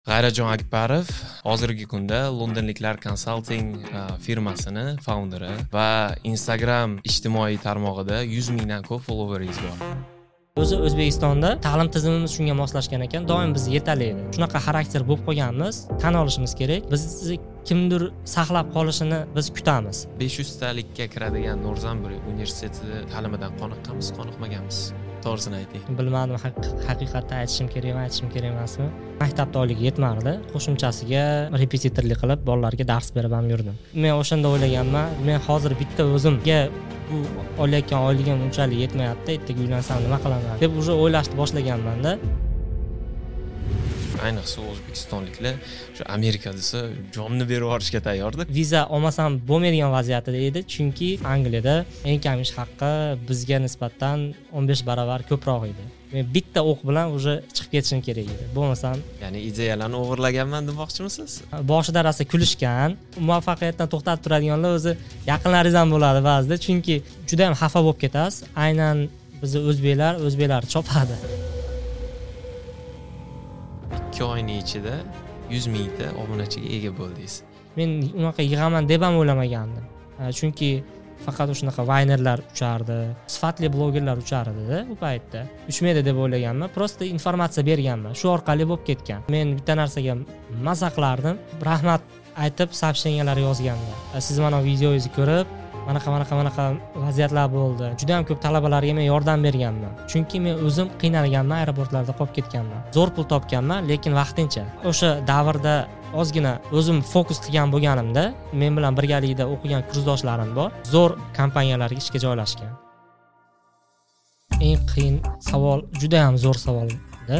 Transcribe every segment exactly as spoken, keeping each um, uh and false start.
G'ayratjon Akbarov hozirgi kunda Londonliklar konsalting firmasini founderi va Instagram ijtimoiy tarmog'ida yuz mingdan ko'p followeringiz bor. O'zi O'zbekistonda ta'lim tizimimiz shunga moslashgan ekan, doim bizni yetallaydi. Shunaqa xarakter bo'lib qolganmiz, tan olishimiz kerak. Bizni kimdir saqlab qolishini biz kutamiz. besh yuz talikka kiradigan Northambury universiteti ta'limidan qoniqqanmiz, qoniqmaganmiz. To'g'risini ayting. Bilmadim, haqiqatni aytishim kerakmi, aytishim kerak emasmi? Maktabda oylik yetmadi. Qo'shimchasiga repetitorlik qilib, bolalarga dars berib ham yurdim. Men o'shanda o'ylaganman, men hozir bitta o'zimga bu olayotgan oyligim unchalik yetmayapti, ertaga uylansam nima qilaman deb уже o'ylashni boshlaganman-da. Ayniqsa o'zbekistonliklar shu Amerika desa jonni berib yuborishga tayyordi. Viza olmasam bo'lmaydigan vaziyatda edi, chunki Angliyada eng kam ish haqqi bizga nisbatan o'n besh barobar ko'proq edi. Men bitta o'q bilan уже chiqib ketishim kerak edi. Bo'lmasam, ya'ni ideyalarni o'g'irlaganman demoqchimisiz? Boshida rosa kulishgan, muvaffaqiyatdan to'xtatib turadiganlar o'zi yaqinlaringiz ham bo'ladi ba'zida, chunki juda ham xafa bo'lib ketasiz. Aynan bizni o'zbeklar, o'zbeklar chopadi. ikki oyning ichida yuz mingta obunachiga ega bo'ldingiz. Men unaqa yig'aman deb ham o'ylamagandim. Chunki faqat o'shanaqa vaynerlar uchardi, sifatli blogerlar uchardi-da u paytda. Uchmaydi deb o'ylaganman, prosta informatsiya berganman. Shu orqali bo'lib ketgan. Men bitta narsaga maza qilardim, rahmat aytib soобщениялар yozganman. Siz mana videoingizni ko'rib, manaqa manaqa manaqa vaziyatlar bo'ldi. Juda ham ko'p talabalarga men yordam berganman. Chunki men o'zim qiynalganman, aeroportlarda qolib ketganman. Zo'r pul topganman, lekin vaqtincha. O'sha davrda ozgina o'zim fokus qilgan bo'lganimda, men bilan birgalikda o'qigan kursdoshlarim bor, zo'r kompaniyalarga ishga joylashgan. Eng qiyin savol, juda ham zo'r savolda.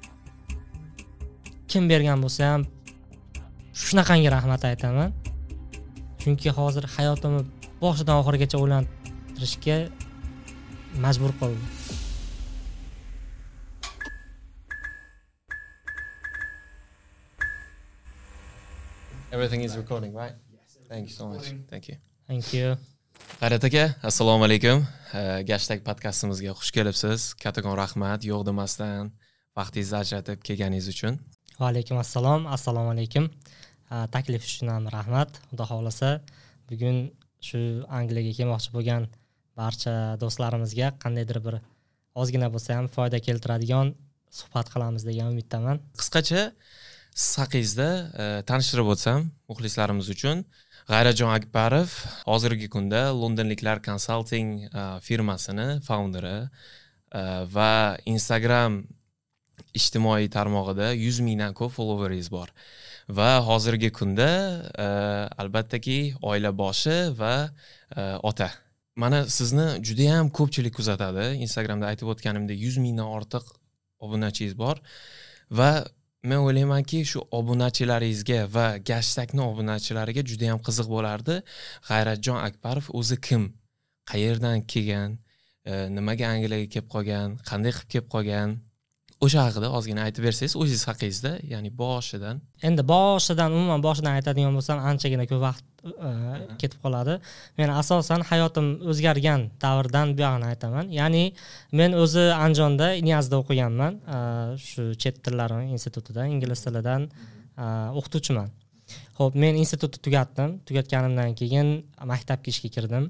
Kim bergan bo'lsa ham shunaqangi rahmat aytaman. Chunki hozir hayotimni boshidan oxirigacha o'ylantirishga majbur qildi. Everything is recording, right? Yes. Thank you so much. Thank you. Thank you. G'ayrat aka, assalomu alaykum. Gashtag podkastimizga xush kelibsiz. Kattakon rahmat, yo'q demasdan vaqtingizni ajratib kelganingiz uchun. Va alaykum assalom, assalomu alaykum. Taklif uchun ham rahmat. Xudo xolasa, bugun shu Angliyaga kelmoqchi bo'lgan barcha do'stlarimizga qandaydir bir ozgina bo'lsa ham foyda keltiradigan suhbat qilamiz degan umiddaman. Qisqacha siz haqingizda tanishtirib o'tsam muxlislarimiz uchun, G'ayratjon Akbarov hozirgi kunda Londonliklar konsalting firmasini founderi va Instagram ijtimoiy tarmog'ida yuz mingdan ko'p followeringiz bor. Va hozirgi kunda albattaki oila boshi va ota. Mana sizni juda ham ko'pchilik kuzatadi. Instagramda aytib o'tganimdek yuz mingdan ortiq obunachingiz bor va men o'ylaymanki, shu obunachilaringizga va Gashtagning obunachilariga juda ham qiziq bo'lardi. G'ayratjon Akbarov o'zi kim? Qayerdan kelgan? Nimaga Angliyaga kelib qolgan? Qanday qilib kelib qolgan? O'sha haqida ozgina aytib bersangiz, o'zingiz haqingizda, ya'ni boshidan. Endi boshidan, umuman boshidan aytadigan bo'lsam, anchagina ko'p vaqt ketib qoladi. Men asosan hayotim o'zgargan davrdan bu yoqni aytaman. Ya'ni men o'zi Andijonda Niyazda o'qiganman, shu chet tillari institutida, ingliz tilidan o'qituvchiman. Xo'p, men institutni tugatdim. Tugatganimdan keyin maktabga ishga kirdim.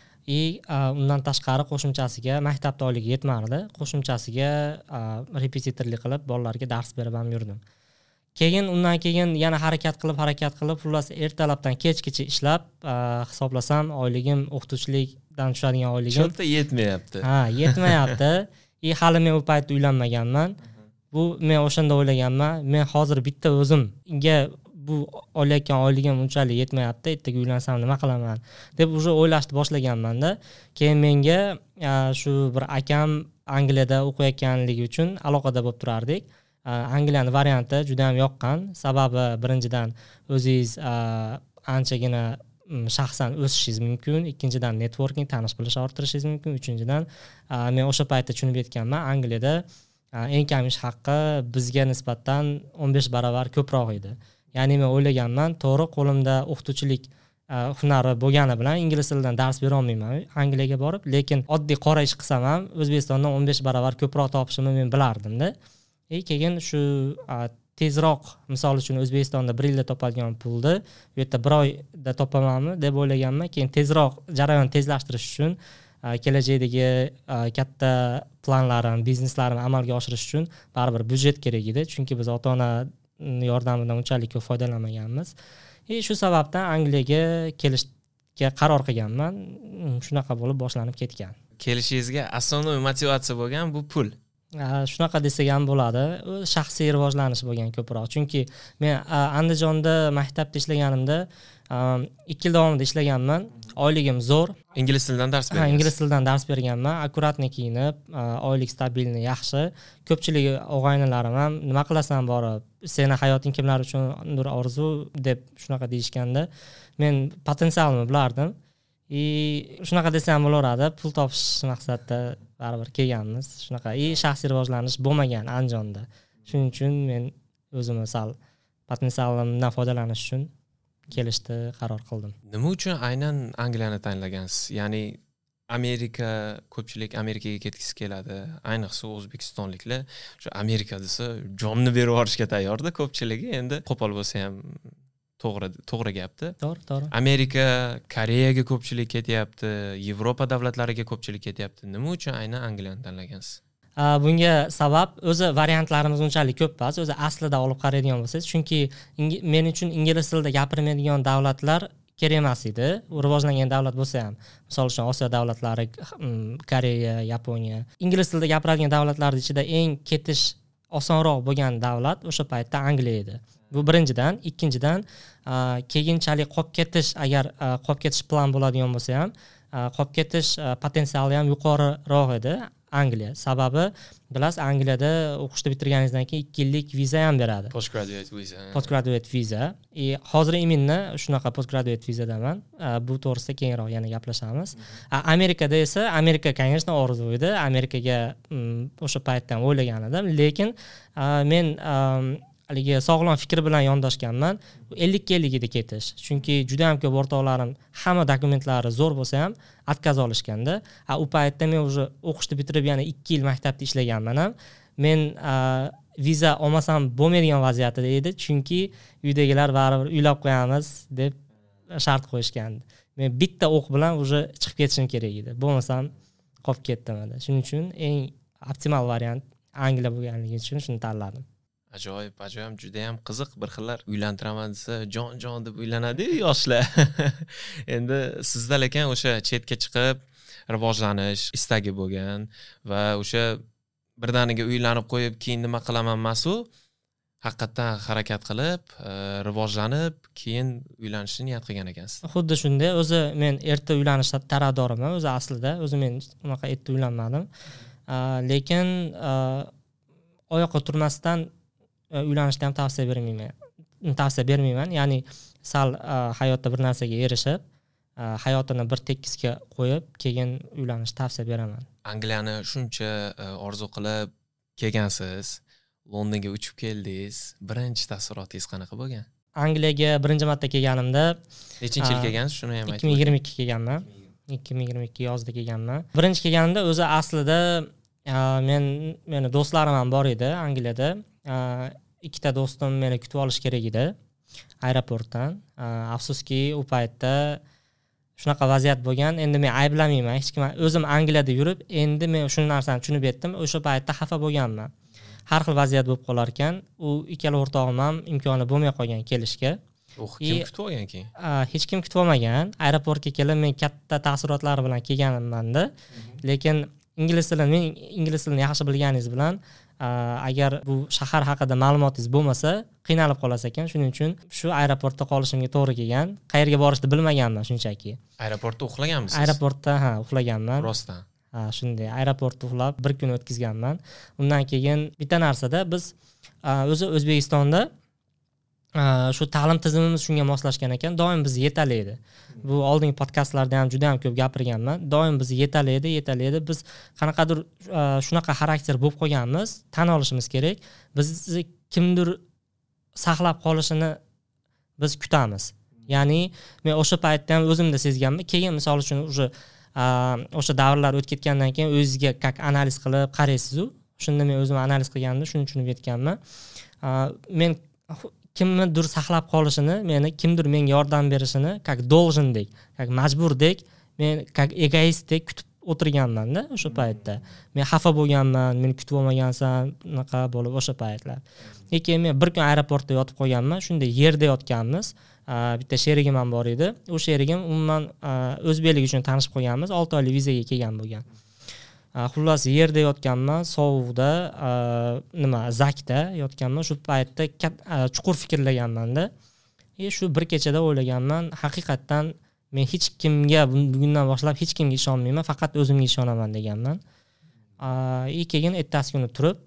И undan tashqari qo'shimchasiga maktabda oylik yetmadi. Qo'shimchasiga repetitorlik qilib, bolalarga dars berib ham yurdim. Keyin undan keyin yana harakat qilib, harakat qilib, xullas ertalabdan kechgacha ishlab, hisoblasam oyligim o'qituvchilikdan tushadigan oyligim Cho'nta yetmayapti. Ha, yetmayapti. И hali men u paytda uylanmaganman. Bu men o'shanda o'ylaganman, men hozir bitta o'zimga bu olayotgan oyligim unchalik yetmayapti, ertaga uylansam nima qilaman deb уже o'ylashni boshlaganman-da. Keyin menga shu bir akam Angliyada o'qiyotganligi uchun aloqada bo'lib turardik. Angliyaning varianti juda ham yoqqan. Sababi birinchidan o'zingiz anchagina shaxsan o'sishingiz mumkin, ikkinchidan networking, tanish bilish orttirishingiz mumkin, uchinchidan men o'sha paytda tushunib yetganman, Angliyada eng kam ish haqqi bizga nisbatan o'n besh barobar ko'proq edi. Ya'ni men o'ylaganman, to'g'ri qo'limda o'qituvchilik hunari bo'lgani bilan ingliz tilidan dars bera olmayman Angliyaga borib, lekin oddiy qora ish qilsam ham O'zbekistondan o'n besh barobar ko'proq topishimni men bilardim-da. E keyin shu tezroq misol uchun O'zbekistonda bir yilda topadigan pulni bu yerda bir oyda topamanmi deb o'ylaganman. Keyin tezroq jarayonni tezlashtirish uchun kelajakdagi katta planlarim, bizneslarimni amalga oshirish uchun baribir byudjet kerak edi, chunki biz ota-ona yordamidan unchalik ko'p foydalanmaganmiz. E shu sababdan Angliyaga kelishga qaror qilganman. Shunaqa bo'lib boshlanib ketgan. Kelishingizga asosiy motivatsiya bo'lgan bu pul. Shunaqa desak ham bo'ladi. Shaxsiy rivojlanish bo'lgan ko'proq. Chunki men Andijonda maktabda ishlaganimda ikki yil davomida ishlaganman. Oyligim zo'r. Ingliz tilidan dars bergansiz? Ha, ingliz tilidan dars berganman. Akkuratni kiyinib, oylik stabilni yaxshi. Ko'pchilik o'g'aynilarim ham nima qilasan borib, seni hayoting kimlar uchundir orzu deb shunaqa deyishganda, men potensialni bilardim. И shunaqa desam bo'laveradi, pul topish maqsadida baribir kelganmiz. Shunaqa и shaxsiy rivojlanish bo'lmagan Andijonda. Shuning uchun men o'zim sal potensialimdan foydalanish uchun kelishni qaror qildim. Nima uchun aynan Angliyani tanlagansiz? Ya'ni Amerika, ko'pchilik Amerikaga ketgisi keladi. Ayniqsa o'zbekistonliklar shu Amerika desa jonni berib yuborishga tayyorda ko'pchiligi. Endi qo'pol bo'lsa ham to'g'ri to'g'ri gapdi. To'g'ri, to'g'ri. Amerika, Koreyaga ko'pchilik ketyapti, Yevropa davlatlariga ko'pchilik ketyapti. Nima uchun aynan Angliyani tanlagansiz? Bunga sabab o'zi variantlarimiz unchalik ko'p emas. O'zi aslida olib qaraydigan bo'lsangiz, chunki men uchun ingliz tilida gapirmaydigan davlatlar kerak emas edi. U rivojlangan davlat bo'lsa ham, misol uchun Osiyo davlatlari, Koreya, Yaponiya. Ingliz tilida gapiradigan davlatlarning ichida eng ketish osonroq bo'lgan davlat o'sha paytda Angliya edi. Bu birinchidan, ikkinchidan keyinchalik qolib ketish, agar qolib ketish plan bo'ladigan bo'lsa ham, qolib ketish potensiali ham yuqoriroq edi Angliya. Sababi bilasiz, Angliyada o'qishni bitirganingizdan keyin ikki yillik viza ham beradi. Postgraduate viza. Postgraduate viza. E hozir iminni shunaqa postgraduate vizadaman. Bu to'g'risida keyinroq yana gaplashamiz. Amerikada esa Amerika, конечно, orzu edi. Amerikaga o'sha paytda ham o'ylagan edim, lekin men haligi sog'lom fikr bilan yondoshganman. ellik ellik edi ketish. Chunki juda ham ko'p o'rtoqlarim hamma dokumentlari zo'r bo'lsa ham отказ olishganda, a u paytda men уже o'qishni bitirib yana ikki yil maktabda ishlaganman ham. Men viza olmasam bo'lmaydigan vaziyatda edi, chunki uydagilar baribir uylab qo'yamiz deb shart qo'yishgandi. Men bitta o'q bilan уже chiqib ketishim kerak edi. Bo'lmasam qolib ketdim edi. Shuning uchun eng optimal variant Angliya bo'lganligi uchun shuni tanladim. Ajoyib, ajoyib, juda ham qiziq. Bir xillar uylantiraman desa jon-jon deb uylanadi yoshlar. Endi sizda lekin o'sha chetga chiqib rivojlanish istagi bo'lgan va o'sha birdaniga uylanib qo'yib keyin nima qilaman emasu, haqiqatan harakat qilib, rivojlanib, keyin uylanishni niyat qilgan ekansiz. Xuddi shunday. O'zi men erta uylanish tarafdoriman, o'zi aslida. O'zi men unaqa erta uylanmadim. Lekin oyoqqa turmasdan uylanishni ham tavsiya bermayman. Tavsiya bermayman. Ya'ni sal hayotda bir narsaga erishib, hayotini bir tekisga qo'yib, keyin uylanishni tavsiya beraman. Angliyani shuncha orzu qilib kelgansiz, Londonga uchib keldingiz. Birinchi taassurotingiz qanaqa bo'lgan? Angliyaga birinchi marta kelganimda, nechinchi yil kelgansiz? Shuni ham aytib. ikki ming yigirma ikki kelganman. ikki ming yigirma ikki yozda kelganman. Birinchi kelganimda o'zi aslida men meni do'stlarim ham bor edi Angliyada. Ikkita do'stim meni kutib olish kerak edi aeroportdan. Afsuski u paytda shunaqa vaziyat bo'lgan. Endi men ayblamayman, hech kim. O'zim Angliyada yurib, endi men shu narsani tushunib yetdim. O'sha paytda xafa bo'lganman. Har xil vaziyat bo'lib qolar ekan. U ikkala o'rtog'im ham imkoni bo'lmay qolgan kelishga. U kim kutib olgan keyin? Hech kim kutib olmagan. Aeroportga kelib men katta taassurotlar bilan kelganman-da. Lekin ingliz tilini, men ingliz tilini yaxshi bilganingiz bilan agar bu shahar haqida ma'lumotingiz bo'lmasa, qiynalib qolasiz ekan. Shuning uchun shu aeroportda qolishimga to'g'ri kelgan. Qayerga borishni bilmaganman shunchaki. Aeroportda uxlaganmisiz? Aeroportda, ha, uxlaganman. Rostdan. Ha, shunday. Aeroportda uxlab bir kun o'tkazganman. Undan keyin bitta narsada biz o'zi O'zbekistonda shu ta'lim tizimimiz shunga moslashgan ekan, doim bizni yetalaydi. Bu oldingi podkastlarda ham juda ham ko'p gapirganman. Doim bizni yetalaydi, yetalaydi. Biz qanaqadir shunaqa xarakter bo'lib qolganmiz, tan olishimiz kerak. Bizni kimdir saqlab qolishini biz kutamiz. Ya'ni men o'sha paytda ham o'zimda sezganman. Keyin misol uchun o'sha o'sha davrlar o'tib ketgandan keyin o'zingizga как analiz qilib qaraysiz-ku. Shunda men o'zim analiz qilganimda shuni tushunib yetganman. men kimnidir saqlab qolishini, meni kimdir menga yordam berishini как должендek, как majburdek, men как egoistdek kutib o'tirganman-da o'sha paytda. Men xafa bo'lganman, meni kutib olmagansan, unaqa bo'lib o'sha paytlar. Lekin men bir kun aeroportda yotib qolganman, shunda yerda yotganmiz. Bitta sherigim ham bor edi. O sherigim umuman o'zbeklik uchun tanishib qolganmiz, olti oylik vizaga kelgan bo'lgan. Xullas yerda yotganman, sovuqda, nima, zakda yotganman. Shu paytda chuqur fikrlaganman-da. E shu bir kechada o'ylaganman, haqiqatdan men hech kimga bugundan boshlab hech kimga ishonmayman, faqat o'zimga ishonaman deganman. E keyin ertasi kuni turib,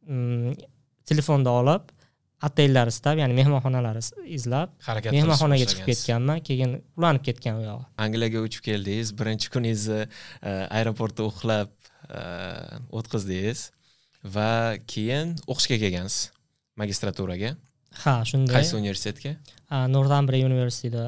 telefonda olib, otellar istab, ya'ni mehmonxonalar izlab, mehmonxonaga chiqib ketganman, keyin ulanib ketgan u yog'i. Angliyaga uchib keldingiz, birinchi kuningizni aeroportda uxlab o'tqizdingiz va keyin o'qishga kelgansiz magistraturaga. Ha, shunday. Qaysi universitetga? Northumbria universitetida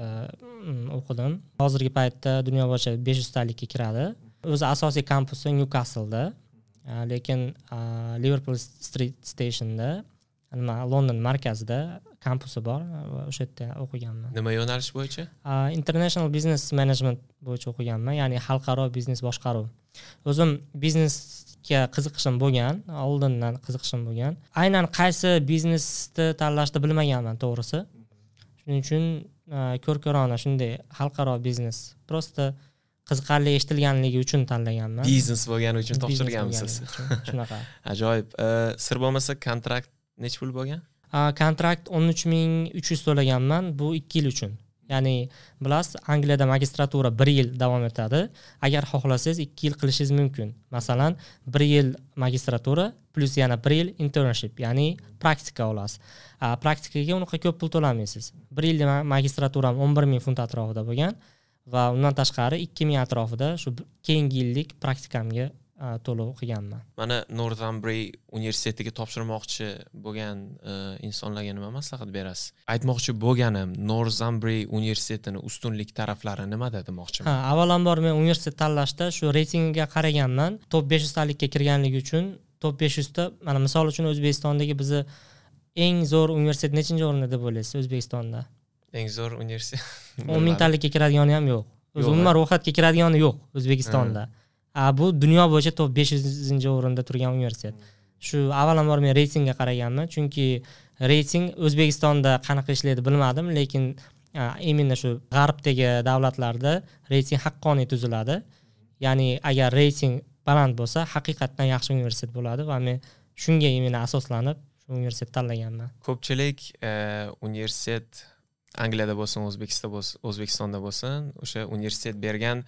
o'qidim. Hozirgi paytda dunyo bo'yicha besh yuz talikka kiradi. O'zi asosiy kampusi Newcastle-da, lekin Liverpool Street Stationda, nima, London markazida kampusi bor, o'sha yerda o'qiganman. Nima yo'nalish bo'yicha? International Business Management bo'yicha o'qiganman, ya'ni xalqaro biznes boshqaruv. O'zim biznesga qiziqishim bo'lgan, oldindan qiziqishim bo'lgan. Aynan qaysi biznesni tanlashni bilmaganman, to'g'risi. Shuning uchun ko'r-ko'rona shunday xalqaro biznes, prosta qiziqarli eshitilganligi uchun tanlaganman. Biznes bo'lgani uchun topshirganmisiz. Shunaqa. Ajoyib. Sir bo'lmasa kontrakt necha pul bo'lgan? Kontrakt o'n uch ming uch yuz to'laganman, bu ikki yil uchun. Ya'ni bilasiz, Angliyada magistratura bir yil davom etadi. Agar xohlasangiz ikki yil qilishingiz mumkin. Masalan, bir yil magistratura plus yana bir yil internship, ya'ni praktika olasiz. Praktikaga unaqa ko'p pul to'lamaysiz. bir yil magistraturam o'n bir ming funt atrofida bo'lgan va undan tashqari ikki ming atrofida shu keyingi yillik praktikamga to'lov qilganman. Mana Northumbria universitetiga topshirmoqchi bo'lgan insonlarga nima maslahat berasiz? Aytmoqchi bo'lganim, Northumbria universitetining ustunlik taraflari nimada demoqchiman? Ha, avvalambor men universitet tanlashda shu reytingiga qaraganman. Top besh yuz talikka kirganligi uchun top besh yuz ta, mana misol uchun O'zbekistondagi bizni eng zo'r universitet nechinchi o'rinda deb o'ylaysiz O'zbekistonda? Eng zo'r universitet o'n ming talikka kiradigani ham yo'q. O'zi umuman ro'yxatga kiradigani yo'q O'zbekistonda. Bu dunyo bo'yicha top besh yuzinchi o'rinda turgan universitet. Shu avvalambor men reytingga qaraganman, chunki reyting O'zbekistonda qanaqa ishlaydi bilmadim, lekin именно shu g'arbdagi davlatlarda reyting haqqoniy tuziladi. Ya'ni agar reyting baland bo'lsa, haqiqatdan yaxshi universitet bo'ladi va men shunga именно asoslanib shu universitetni tanlaganman. Ko'pchilik universitet Angliyada bo'lsin, O'zbekistonda bo'lsin, O'zbekistonda bo'lsin, o'sha universitet bergan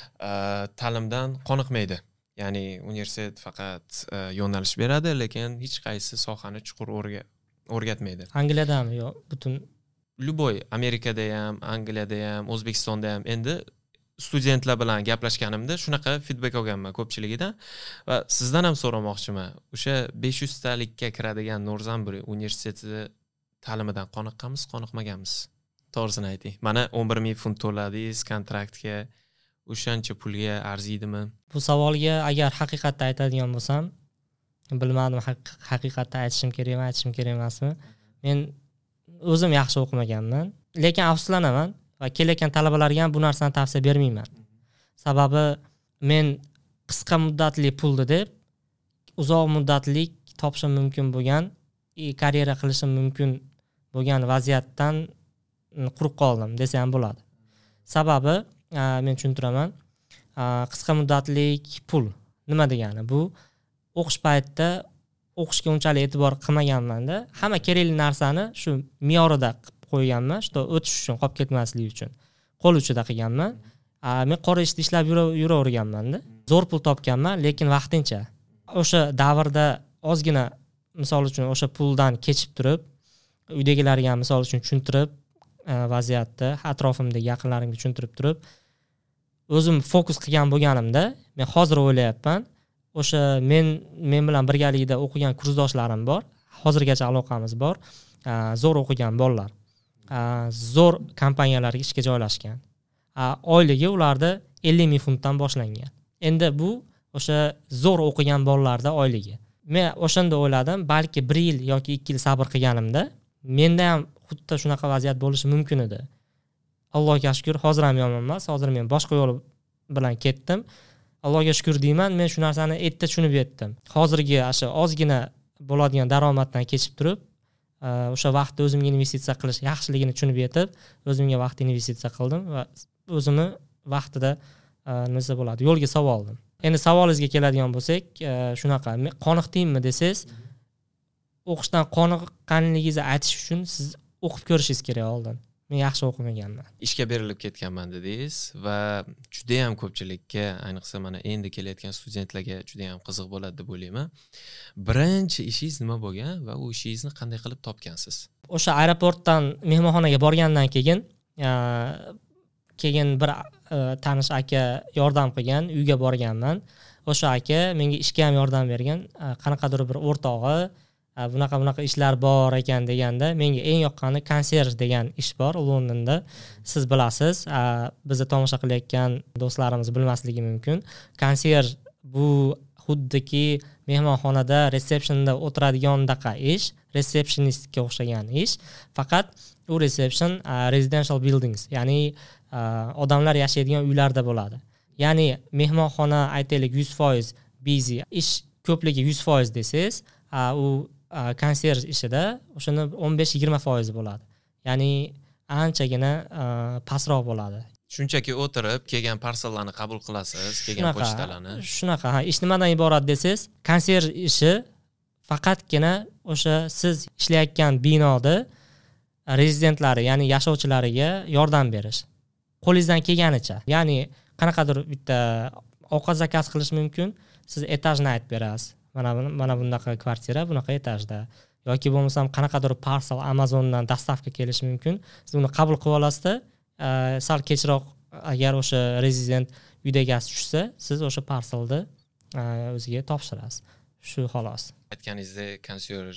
ta'limdan qoniqmaydi. Ya'ni universitet faqat yo'nalish beradi, lekin hech qaysi sohani chuqur o'rgatmaydi. Angliyada ham yo'q, butun Luboy, Amerikada ham, Angliyada ham, O'zbekistonda ham endi studentlar bilan gaplashganimda shunaqa feedback olganman ko'pchiligidan va sizdan ham so'ramoqchiman. O'sha besh yuz talikka kiradigan Northumbria universiteti ta'limidan qoniqqanmiz, qoniqmaganmiz? To'g'risini ayting. Mana o'n bir ming funt to'ladingiz kontraktga. O'shancha pulga arziydimi? Bu savolga agar haqiqatni aytadigan bo'lsam, bilmadim haqiqatni aytishim kerakmi, aytishim kerak emasmi. Men o'zim yaxshi o'qimaganman, lekin afsuslanaman va kelayotgan talabalarga ham bu narsani tavsiya bermayman. Sababi men qisqa muddatli pulni deb uzoq muddatli topishim mumkin bo'lgan, karyera qilishim mumkin bo'lgan vaziyatdan quruq qoldim desa ham bo'ladi. Sababi men tushuntiraman. Qisqa muddatlik pul nima degani? Bu o'qish paytida o'qishga unchalik e'tibor qilmaganman-da. Hamma kerakli narsani shu me'yorida qilib qo'yganman, shu o'tish uchun, qolib ketmasligi uchun. Qo'l uchida qilganman. Men qora ishda ishlab yuraverganman-da. Zo'r pul topganman, lekin vaqtincha. O'sha davrda ozgina misol uchun o'sha puldan kechib turib, uydagilarga ham misol uchun tushuntirib, vaziyatni atrofimdagi yaqinlarimga tushuntirib turib, o'zim fokus qilgan bo'lganimda, men hozir o'ylayapman, o'sha men men bilan birgalikda o'qigan kursdoshlarim bor, hozirgacha aloqamiz bor, zo'r o'qigan bolalar, zo'r kompaniyalarga ishga joylashgan. Oyligi ularda ellik ming funtdan boshlangan. Endi bu o'sha zo'r o'qigan bolalarda oyligi. men o'shanda o'yladim, balki bir yil yoki ikki yil sabr qilganimda menda ham xuddi shunaqa vaziyat bo'lishi mumkin edi. Allohga shukr, hozir ham yomon emas. Hozir men boshqa yo'l bilan ketdim. Allohga shukr deyman, men shu narsani erta tushunib yetdim. Hozirgi o'sha ozgina bo'ladigan daromaddan kechib turib, o'sha vaqtda o'zimga investitsiya qilish yaxshiligini tushunib yetib, o'zimga vaqt investitsiya qildim va o'zimni vaqtida nima bo'ladi, yo'lga solib oldim. Endi savolingizga keladigan bo'lsak, shunaqa, qoniqdingmi desangiz, o'qishdan qoniqqanligingizni aytish uchun siz o'qib ko'rishingiz kerak oldin. Men yaxshi o'qimaganman. Ishga berilib ketganman dedingiz va juda ham ko'pchilikka, ayniqsa mana endi kelayotgan studentlarga juda ham qiziq bo'ladi deb o'ylayman. Birinchi ishingiz nima bo'lgan va u ishingizni qanday qilib topgansiz? O'sha aeroportdan mehmonxonaga borgandan keyin, keyin bir tanish aka yordam qilgan, uyga borganman. O'sha aka menga ishga ham yordam bergan, qanaqadir bir o'rtog'i bunaqa bunaqa ishlar bor ekan deganda, menga eng yoqqani konsierj degan ish bor Londonda. Siz bilasiz, bizni tomosha qilayotgan do'stlarimiz bilmasligi mumkin. Konsierj bu xuddiki mehmonxonada resepsiyonda o'tiradigandaqa ish, resepsionistga o'xshagan ish. Faqat u reception residential buildings, ya'ni odamlar yashaydigan uylarda bo'ladi. Ya'ni mehmonxona aytaylik yuz foiz busy, ish ko'pligi yuz foiz desangiz, u konsierj ishida o'shani o'n besh yigirma foiz bo'ladi. Ya'ni anchagina pastroq bo'ladi. Shunchaki o'tirib, kelgan parsellarni qabul qilasiz, kelgan pochtalarni. Shunaqa, ha, ish nimadan iborat desangiz, konsierj ishi faqatgina o'sha siz ishlayotgan binoda rezidentlari, ya'ni yashovchilariga yordam berish. Qo'lingizdan kelganicha. Ya'ni qanaqadir bitta ovqat zakaz qilish mumkin, siz etajni aytib berasiz. Mana mana bunaqa kvartira, bunaqa etajda. Yoki bo'lmasam qanaqadir parcel Amazondan dastavka kelishi mumkin. Siz uni qabul qilib olasizda, sal kechroq agar o'sha rezident uyda egasi tushsa, siz o'sha parcelni o'ziga topshirasiz. Shu xolos. Aytganingizdek, konsierj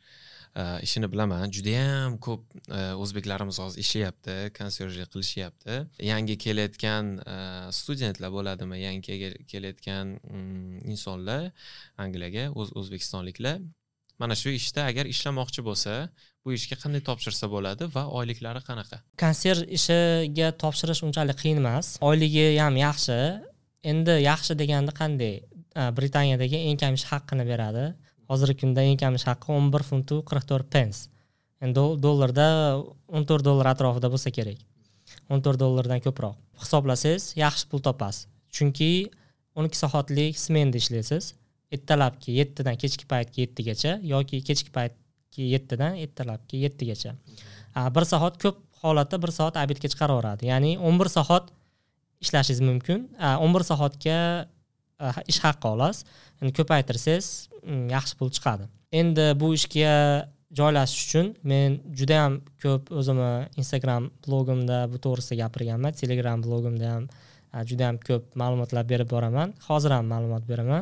ishini bilaman. Juda ham ko'p o'zbeklarimiz hozir ishlayapti, konsierjlik qilishyapti. Yangi kelayotgan studentlar bo'ladimi, yangi kelayotgan insonlar Angliyaga, o'zbekistonliklar mana shu ishda agar ishlamoqchi bo'lsa, bu ishga qanday topshirsa bo'ladi va oyliklari qanaqa? Konsierj ishiga topshirish unchalik qiyin emas. Oyligi ham yaxshi. Endi yaxshi deganda qanday? Britaniyadagi eng kam ish haqqini beradi. Hozirgi kunda eng kam ish haqqi o'n bir funt qirq to'rt pens. Endi dollarda o'n to'rt dollar atrofida bo'lsa kerak. o'n to'rt dollardan ko'proq. Hisoblasangiz, yaxshi pul topasiz. Chunki o'n ikki soatlik smenda ishlaysiz. Ertalabki yettidan kechki paytga yettigacha yoki kechki paytki yettidan ertalabki yettigacha. bir soat ko'p holatda bir soat obedga chiqaraveradi. Ya'ni o'n bir soat ishlashingiz mumkin. o'n bir soatga ish haqqi olasiz. Endi ko'paytirsangiz yaxshi pul chiqadi. Endi bu ishga joylashish uchun men juda ham ko'p o'zimni Instagram blogimda bu to'g'risida gapirganman, Telegram blogimda ham juda ham ko'p ma'lumotlar berib boraman. Hozir ham ma'lumot beraman.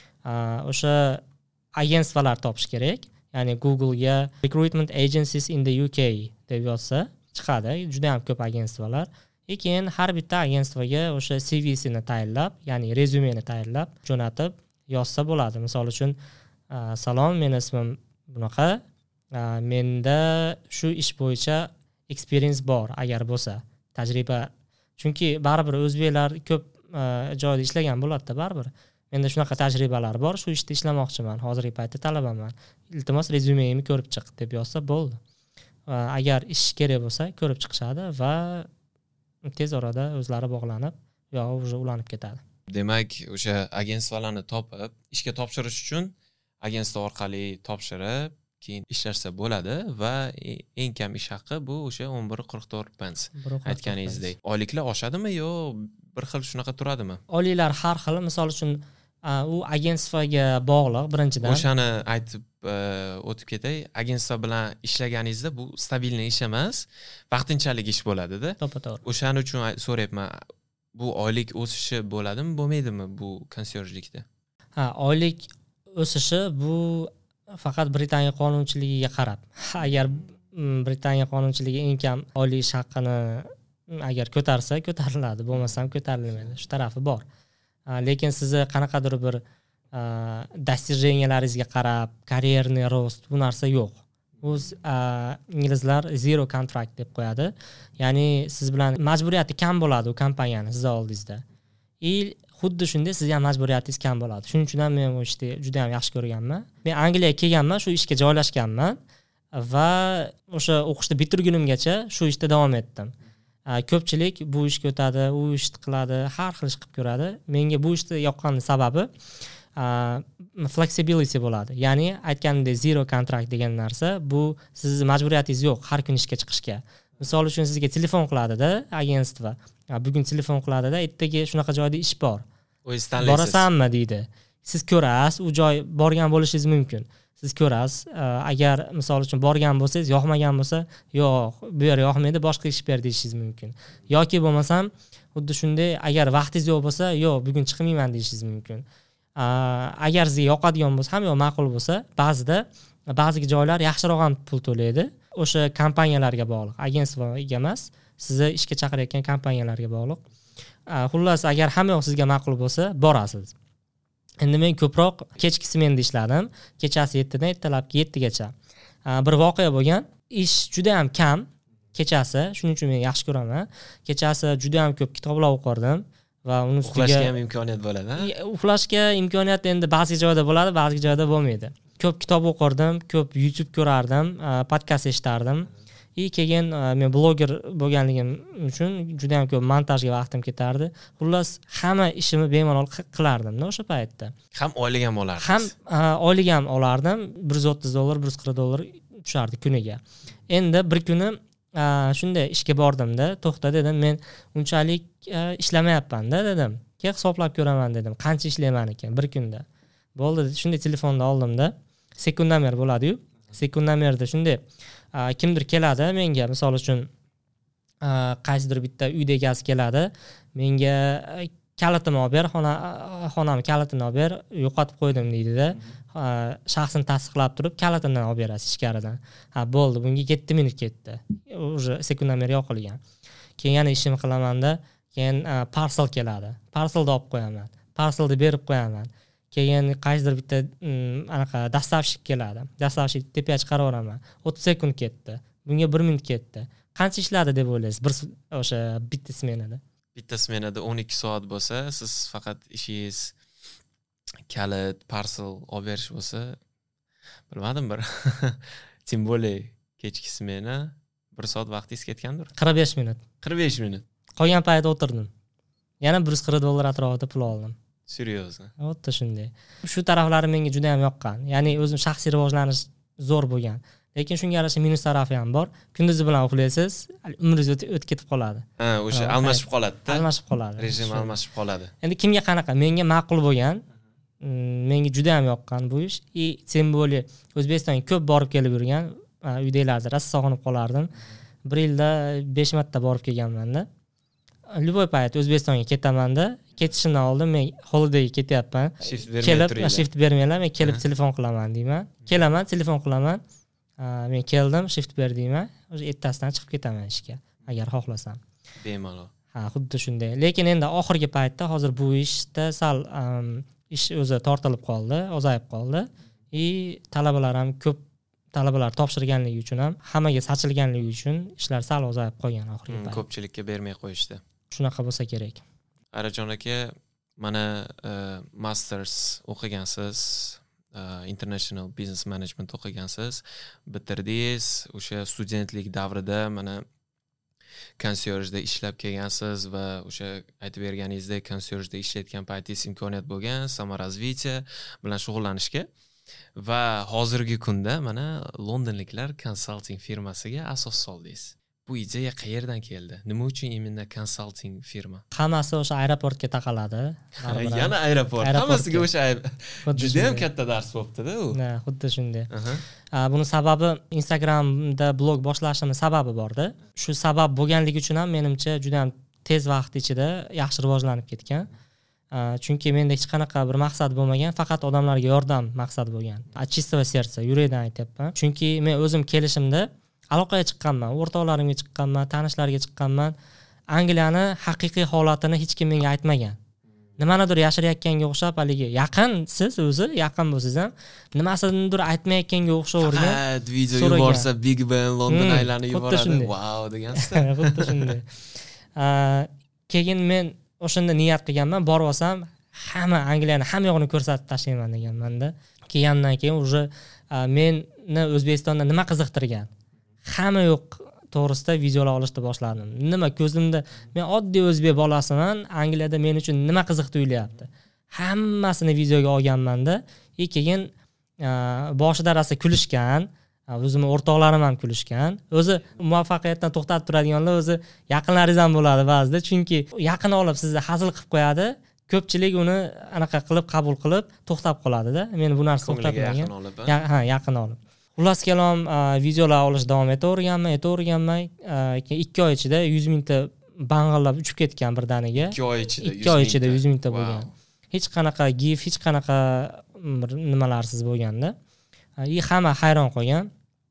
O'sha agentstvalar topish kerak. Ya'ni Google ga recruitment agencies in the U K deb yozsa chiqadi. Juda ham ko'p agentstvalar. Lekin har bitta agentstvaga o'sha C V sini tayinlab, ya'ni rezyumeni tayinlab jo'natib yozsa bo'ladi. Misol uchun, salom, men ismim bunaqa, menda shu ish bo'yicha experience bor, agar bo'lsa, tajriba. Chunki baribir o'zbeklar ko'p joyda ishlagan bo'ladi-da baribir. Menda shunaqa tajribalar bor, shu ishda ishlamoqchiman, hozirgi paytda talabaman. Iltimos rezyumemni ko'rib chiq deb yozsa bo'ldi. Agar ish kerak bo'lsa, ko'rib chiqishadi va tez orada o'zlari bog'lanib, yo'q, уже ulanib ketadi. Demak, o'sha agentstvalarni topib, ishga topshirish uchun agentstva orqali topshirib, keyin ishlashsa bo'ladi va eng kam ish haqqi bu o'sha o'n bir qirq to'rt pens. Aytganingizdek, oyliklar oshadimi yo bir xil shunaqa turadimi? Oyliklar har xil. Misol uchun, u agentstvaga bog'liq birinchidan. O'shani aytib o'tib ketay. Agentstva bilan ishlaganingizda bu stabilniy ish emas, vaqtinchalik ish bo'ladi-da. To'ppa-to'g'ri. O'shaning uchun so'rayapman. Bu oylik o'sishi bo'ladimi, bo'lmaydimi bu konsierjlikda? Ha, oylik o'sishi bu faqat Britaniya qonunchiligiga qarab. Agar Britaniya qonunchiligi eng kam oylik ish haqqini agar ko'tarsa, ko'tariladi, bo'lmasam ko'tarilmaydi. Shu tarafi bor. Lekin sizni qanaqadir bir достижениялаringizga qarab karyerniy rost bu narsa yo'q. O'z inglizlar zero contract deb qo'yadi. Ya'ni siz bilan majburiyati kam bo'ladi u kompaniyani siz oldingizda. И xuddi shunday siz ham majburiyatingiz kam bo'ladi. Shuning uchun ham men bu ishni juda ham yaxshi ko'rganman. Men Angliyaga kelganman, shu ishga joylashganman va o'sha o'qishni bitirgunimgacha shu ishda davom etdim. Ko'pchilik bu ishga o'tadi, u ishni qiladi, har xil ish qilib ko'radi. Menga bu ishni yoqqan sababi flexibility bo'ladi. Ya'ni aytganimdek zero contract degan narsa bu sizni majburiyatingiz yo'q har kun ishga chiqishga. Misol uchun sizga telefon qiladi-da agentство. Bugun telefon qiladi-da, ertaga shunaqa joyda ish bor. O'zingiz tanlaysiz. Borasanmi deydi. Siz ko'rasiz, u joy borgan bo'lishingiz mumkin. Siz ko'rasiz, agar misol uchun borgan bo'lsangiz, yoqmagan bo'lsa, yo'q, bu yer yoqmaydi, boshqa ish ber deyishingiz mumkin. Yoki bo'lmasam, xuddi shunday, agar vaqtingiz yo'q bo'lsa, yo'q, bugun chiqmayman deyishingiz mumkin. Agar sizga yoqadigan bo'lsa, ham yo ma'qul bo'lsa, ba'zida ba'zi joylar yaxshiroq ham pul to'laydi. O'sha kompaniyalarga bog'liq, agentstvoga emas, sizni ishga chaqirayotgan kompaniyalarga bog'liq. Xullas, agar hamma yoq sizga ma'qul bo'lsa, borasiz. Endi men ko'proq kechki smenada ishladim. Kechasi yettidan ertalabki yettigacha. Bir voqea bo'lgan. Ish juda ham kam kechasi, shuning uchun men yaxshi ko'raman. Kechasi juda ham ko'p kitoblar o'qirdim va uni ustiga uxlashga ham imkoniyat bo'ladi. Uxlashga imkoniyat endi ba'zi joyda bo'ladi, ba'zi joyda bo'lmaydi. Ko'p kitob o'qirdim, ko'p YouTube ko'rardim, podkast eshitardim. И keyin men bloger bo'lganligim uchun juda ham ko'p montajga vaqtim ketardi. Xullas, hamma ishimni bemalol qilardim-da o'sha paytda. Ham oylik ham olardingiz. Ham oylik ham olardim. bir yuz o'ttiz dollar, bir yuz qirq dollar tushardi kuniga. Endi bir kuni shunday ishga bordim-da, to'xta dedim, men unchalik ishlamayapman-da dedim. Keyin hisoblab ko'raman dedim, qancha ishlayman ekan bir kunda. Bo'ldi, shunday telefonni oldim-da, sekundomer bo'ladi-yu. Sekundomerda shunday kimdir keladi menga, misol uchun qaysidir bitta uyda egasi keladi, menga kalitini olib ber, xona xonamni kalitini olib ber, yo'qotib qo'ydim deydi-da. Shaxsini tasdiqlab turib kalitini olib berasiz ichkaridan. Ha, bo'ldi, bunga yetti minut ketdi. Уже sekundomer yoqilgan. Keyin yana ishimni qilaman-da, keyin parcel keladi. Parcelni olib qo'yaman. Parcelni berib qo'yaman. Keyin qaysidir bitta anaqa dastavshik keladi. Dastavshik tepaga chiqarib oraman. o'ttiz sekund ketdi. Bunga bir minut ketdi. Qancha ishladi deb o'ylaysiz? Bir o'sha bitta smenada. Bitta smenada o'n ikki soat bo'lsa, siz faqat ishingiz kalit, parcel olib berish bo'lsa, bilmadim bir. Tim bo'lay kechki smena bir soat vaqtingiz ketgandir. qirq besh minut. qirq besh minut. Qolgan paytda o'tirdim. Yana bir yuz qirq dollar atrofida pul oldim. Seryozni. Xuddi shunday. Shu taraflari menga juda ham yoqqan. Ya'ni o'zim shaxsiy rivojlanish zo'r bo'lgan. Lekin shunga yarasha minus tarafi ham bor. Kunduzi bilan uxlaysiz, umringiz o'tib ketib qoladi. Ha, o'sha almashib qoladi-da. Almashib qoladi. Rejim almashib qoladi. Endi kimga qanaqa? Menga ma'qul bo'lgan, menga juda ham yoqqan bu ish. И tем более O'zbekistonga ko'p borib kelib yurgan, uydagilarni rosa sog'inib qolardim. Bir yilda besh marta borib kelganman-da. Любой payt O'zbekistonga ketaman-da. Ketishimdan oldin men holidayga ketyapman. Shift bermay kelib, turinglar. shift bermaylar, men kelib telefon qilaman deyman. Kelaman, telefon qilaman. Men keldim, shift ber deyman. O'sha ertasidan chiqib ketaman ishga, agar xohlasam. Bemalol. Ha, xuddi shunday. Lekin endi oxirgi paytda hozir bu ishda sal ish o'zi tortilib qoldi, ozayib qoldi. И talabalar ham ko'p talabalar topshirganligi uchun ham, hammaga sachilganligi uchun ishlar sal ozayib qolgan oxirgi paytda. Ko'pchilikka bermay qo'yishdi. Shunaqa bo'lsa kerak. Arajon aka, mana masters o'qigansiz, International Business Management o'qigansiz, bitirdingiz, o'sha studentlik davrida mana concierge'da ishlab kelgansiz va o'sha aytib berganingizdek concierge'da ishlayotgan paytingiz imkoniyat bo'lgan samorazvitiya bilan shug'ullanishga va hozirgi kunda mana londonliklar consulting firmasiga asos soldingiz. Bu ideya qayerdan keldi? Nima uchun imенно consulting firma? Hammasi o'sha aeroportga taqaladi. Yana aeroport. Hammasiga o'sha juda ham katta dars bo'libdi-da u. Ha, xuddi shunday. Buni sababi Instagramda blog boshlashimning sababi bor-da. Shu sabab bo'lganligi uchun ham menimcha juda ham tez vaqt ichida yaxshi rivojlanib ketgan. Chunki menda hech qanaqa bir maqsad bo'lmagan, faqat odamlarga yordam maqsad bo'lgan. Чистого сердца, yurakdan aytyapman. Chunki men o'zim kelishimda aloqaga chiqqanman, o'rtoqlarimga chiqqanman, tanishlarga chiqqanman. Angliyani haqiqiy holatini hech kim menga aytmagan. nimanidir yashirayotganga o'xshab haligi yaqinsiz o'zi yaqin bo'lsangiz ham nimasidir aytmayotganga o'xshavergan faqat video yuborsa Big Ben London aylanib yuboradi wow degansizda xuddi shunday keyin men o'shanda niyat qilganman borib olsam hamma Angliyani hamma yo'g'ini ko'rsatib tashlayman deganmanda kelgandan keyin уже meni O'zbekistonda nima qiziqtirgan hamma yo'q to'g'risida videolar olishni boshladim. Nima ko'zimda men oddiy o'zbek bolasiman, Angliyada men uchun nima qiziq tuyulyapti. Hammasini videoga olganmanda, e keyin boshida rosa kulishgan, o'zimning o'rtoqlarim ham kulishgan. O'zi muvaffaqiyatdan to'xtatib turadiganlar o'zi yaqinlaringiz ham bo'ladi ba'zida, chunki yaqin olib sizni hazil qilib qo'yadi. Ko'pchilik uni anaqa qilib qabul qilib to'xtab qoladi-da. Men bu narsa to'xtatmagan. Ha, yaqin olib. Xullas kalom videolar olish davom etaverganman, etaverganman. ikki oy ichida yuz mingta bang'illab uchib ketgan birdaniga. ikki oy ichida ikki oy ichida yuz mingta bo'lgan. Hech qanaqa gif, hech qanaqa nimalarsiz bo'lganda. И hamma hayron qolgan.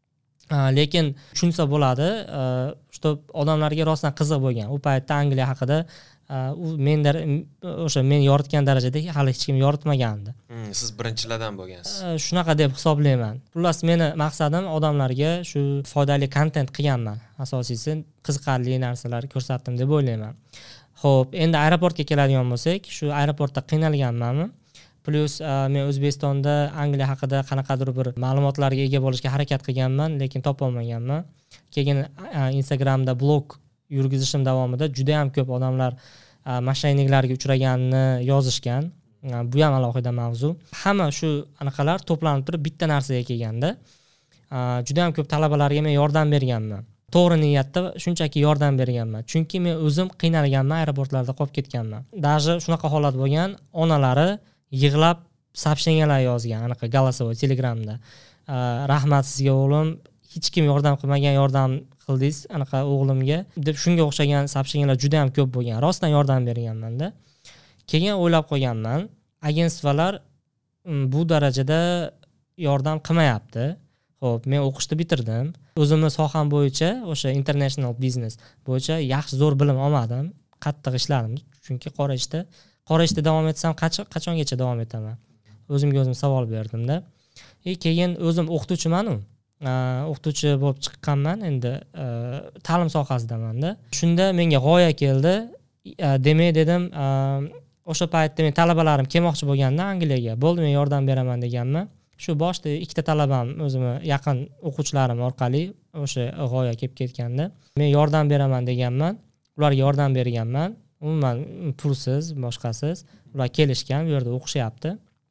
Lekin tushunsa bo'ladi, что odamlarga rostdan qiziq bo'lgan. U paytda Angliya haqida u menda o'sha men yoritgan darajada hali hech kim yoritmagandi. Siz birinchilardan bo'lgansiz. Shunaqa deb hisoblayman. Xullas meni maqsadim odamlarga shu foydali kontent qilganman. Asosiysi qiziqarli narsalar ko'rsatdim deb o'ylayman. Xo'p, endi aeroportga keladigan bo'lsak, shu aeroportda qiynalganmanmi? Plus men O'zbekistonda Angliya haqida qanaqadir bir ma'lumotlarga ega bo'lishga harakat qilganman, lekin topa olmaganman. Keyin Instagramda blog yurgizishim davomida juda ham ko'p odamlar mashayniklarga uchraganini yozishgan. Bu ham alohida mavzu. Hamma shu anaqalar to'planib turib bitta narsaga kelganda, juda ham ko'p talabalarga men yordam berganman. To'g'ri niyatda shunchaki yordam berganman. Chunki men o'zim qiynalganman, aeroportlarda qolib ketganman. Даже shunaqa holat bo'lgan, onalari yig'lab сообщениyalar yozgan, anaqa голосовой Telegramda. Rahmat sizga o'g'lim, hech kim yordam qilmagan, yordam qildingiz anaqa o'g'limga deb shunga o'xshagan soобщениyalar juda ham ko'p bo'lgan. Rostdan yordam berganman-da. Keyin o'ylab qo'yganman, agentstvalar bu darajada yordam qilmayapti. Xo'p, men o'qishni bitirdim. O'zimning soham bo'yicha, o'sha international business bo'yicha yaxshi zo'r bilim olmadim. Qattiq ishladim, chunki qora ishda, qora ishda davom etsam qachongacha davom etaman? O'zimga o'zim savol berdim-da. E keyin o'zim o'qituvchiman-ku. O'qituvchi bo'lib chiqqanman, endi ta'lim sohasidamanda. Shunda menga g'oya keldi. Demak dedim, o'sha paytda men talabalarim kelmoqchi bo'lganda Angliyaga, bo'ldi men yordam beraman deganman. Shu boshda ikkita talabam o'zimga yaqin o'quvchilarim orqali o'sha g'oya kelib ketganda, men yordam beraman deganman. Ularga yordam berganman. Umuman pulsiz, boshqasiz. Ular kelishgan, bu yerda o'qishyapti.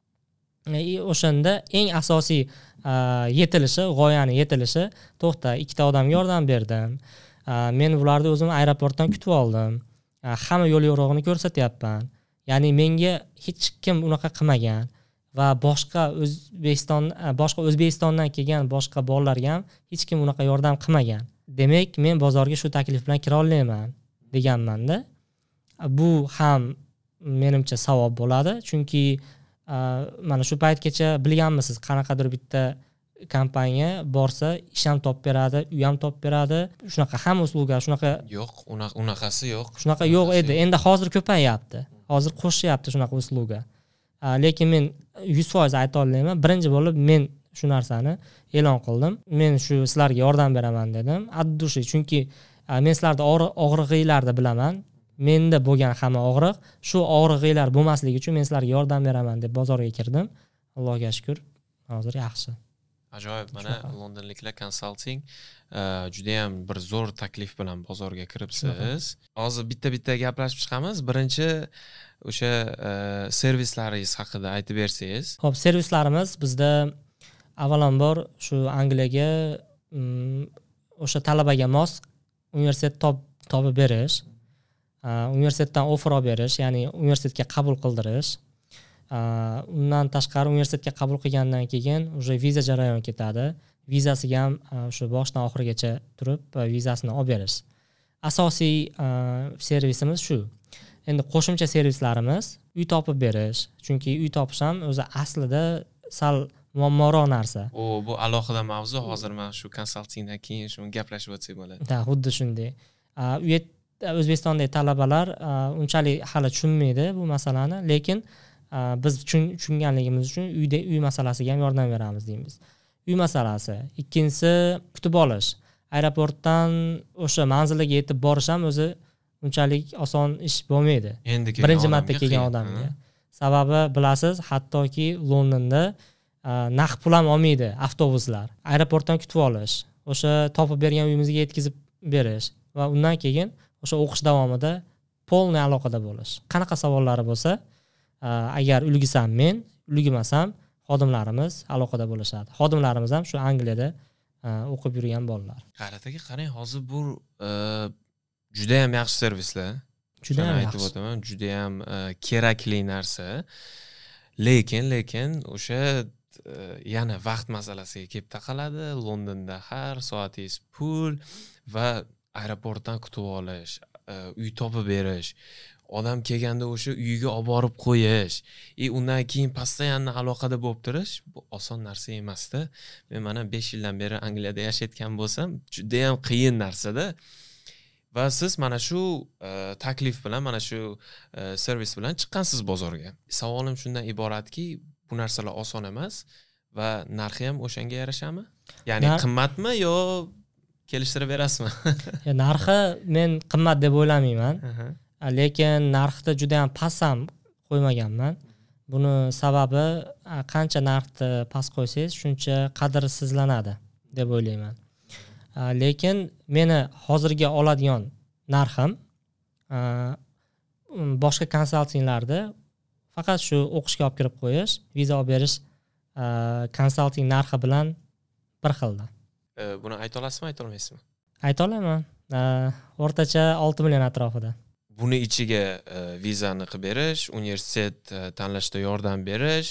E o'shanda eng asosiy yetilishi, g'oyani yetilishi, to'xta, ikkita odamga yordam berdim. Men ularni o'zim aeroportdan kutib oldim. Hamma yo'l yo'rig'ini ko'rsatyapman. Ya'ni menga hech kim unaqa qilmagan va boshqa O'zbekiston boshqa O'zbekistondan kelgan boshqa bolalarga ham hech kim unaqa yordam qilmagan. Demak, men bozorga shu taklif bilan kira olmayman deganman-da. Bu ham menimcha savob bo'ladi, chunki mana shu paytgacha bilganmisiz, qanaqadir bitta kompaniya borsa, ish ham topib beradi, uy ham topib beradi. Shunaqa ham usluga, shunaqa yo'q, unaqasi yo'q. Shunaqa yo'q edi. Endi hozir ko'payyapti. Hozir qo'shyapti shunaqa usluga. Lekin men yuz foiz ayta olmayman. Birinchi bo'lib men shu narsani e'lon qildim. Men shu sizlarga yordam beraman dedim. Addushi, chunki men sizlarda og'riqlarni bilaman. Menda bo'lgan hamma og'riq, shu og'riqlar bo'lmasligi uchun men sizlarga yordam beraman deb bozorga kirdim. Allohga shukr, hozir yaxshi. Ajoyib, mana Londonliklar konsalting juda ham bir zo'r taklif bilan bozorga kiribsiz. Hozir bitta-bitta gaplashib chiqamiz. Birinchi o'sha servislaringiz haqida aytib bersangiz. Xo'p, servislarimiz bizda avvalambor shu Angliyaga o'sha talabaga mos universitet topib berish, universitetdan offer olib berish, ya'ni universitetga qabul qildirish. Undan tashqari universitetga qabul qilgandan keyin уже viza jarayoni ketadi. Vizasiga ham o'sha boshdan oxirigacha turib vizasini olib berish. Asosiy servisimiz shu. Endi qo'shimcha servislarimiz uy topib berish, chunki uy topish ham o'zi aslida sal muammoroq narsa. O, bu alohida mavzu. Hozir men shu konsaltingdan keyin shuni gaplashib o'tsak bo'ladi. Ha, xuddi shunday. Uy O'zbekistondagi talabalar unchalik hali tushunmaydi bu masalani, lekin biz tushunganligimiz uchun uyda uy masalasiga ham yordam beramiz deymiz. Uy masalasi. Ikkinchisi kutib olish. Aeroportdan o'sha manziliga yetib borish ham o'zi unchalik oson ish bo'lmaydi. Birinchi marta kelgan odamga. Sababi bilasiz, hattoki Londonda naqd pul ham olmaydi avtobuslar. Aeroportdan kutib olish, o'sha topib bergan uyimizga yetkazib berish va undan keyin o'sha o'qish davomida polniy aloqada bo'lish. Qanaqa savollari bo'lsa, agar ulgusam men, ulgumasam xodimlarimiz aloqada bo'lishadi. Xodimlarimiz ham shu Angliyada o'qib yurgan bolalar. G'ayrat aka, qarang, hozir bu juda ham yaxshi servislar. Juda ham aytib o'taman, juda ham kerakli narsa. Lekin, lekin o'sha yana vaqt masalasiga kelib taqaladi. Londonda har soatingiz pul va aeroportdan kutib olish, uy topib berish, odam kelganda o'sha uyiga olib borib qo'yish, e undan keyin постоянно aloqada bo'lib turish bu oson narsa emasda. Men mana besh yildan beri Angliyada yashayotgan bo'lsam, juda ham qiyin narsa-da. Va siz mana shu uh, taklif bilan, mana shu uh, servis bilan chiqqansiz bozorga. Savolim shundan iboratki, bu narsalar oson emas va narxi ham o'shanga yarashami? Ya'ni Nar qimmatmi yo kelishtirib berasizmi? Ya, narxi men qimmat deb o'ylamayman. Lekin narxda juda ham past ham qo'ymaganman. Buni sababi qancha narxni past qo'ysangiz, shuncha qadrsizlanadi deb o'ylayman. Lekin meni hozirga oladigan narxim boshqa konsaltinglarda faqat shu o'qishga olib kirib qo'yish, viza olib berish konsalting narxi bilan bir xilda. Buni ayta olasizmi, ayta olmaysizmi? Ayta olaman. O'rtacha olti million atrofida. Buni ichiga vizani qilib berish, universitet tanlashda yordam berish,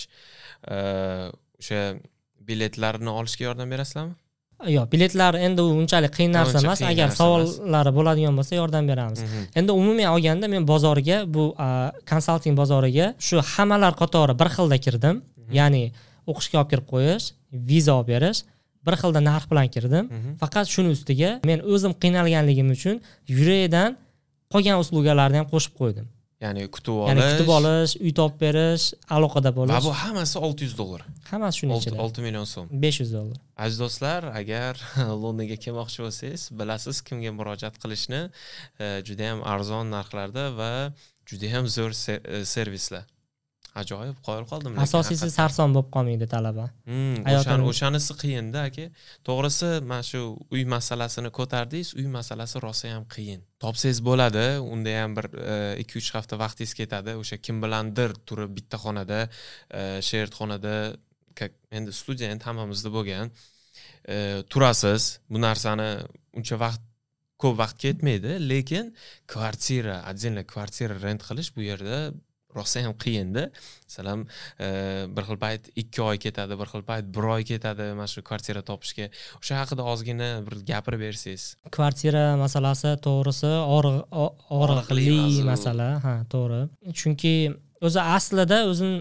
o'sha biletlarni olishga yordam berasizlarmi? Yo'q, biletlar endi unchalik qiyin narsa emas. Agar savollari bo'ladigan bo'lsa yordam beramiz. Endi umumiy olganda men bozorga, bu konsalting bozoriga shu hammalar qatori bir xilda kirdim. Ya'ni o'qishga olib kirib qo'yish, viza olib berish, bir xilda narx bilan kirdim. Faqat shuni ustiga men o'zim qiynalganligim uchun yurakdan qolgan uslugalarni ham qo'shib qo'ydim. Ya'ni kutib olish, ya'ni kutib olish, uy topib berish, aloqada bo'lish. Va bu hammasi olti yuz dollar. Hammasi shuning ichida. olti million so'm. besh yuz dollar. Aziz do'stlar, agar Londonga kelmoqchi bo'lsangiz, bilasiz kimga murojaat qilishni. Juda ham arzon narxlarda va juda ham zo'r servislar. Ajoyib, qoyil qoldim. Asosiysi sarson bo'lib qolmaydi talaba. O'shan o'shanisi qiyin-da aka. To'g'risi, mana shu uy masalasini ko'tardingiz, uy masalasi rosa ham qiyin. Topsangiz bo'ladi, unda ham bir ikki uch hafta vaqtingiz ketadi. O'sha kim bilandir turib bitta xonada, shared xonada, endi studiya endi hammamizda bo'lgan, turasiz. Bu narsani uncha vaqt ko'p vaqt ketmaydi, lekin kvartira, отдельно kvartira rent qilish bu yerda rosa ham qiyin-da. Masalan, bir xil payt ikki oy ketadi, bir xil payt bir oy ketadi mana shu kvartira topishga. O'sha haqida ozgina bir gapirib bersangiz. Kvartira masalasi to'g'risi og'riqli masala, ha, to'g'ri. Chunki o'zi aslida o'zim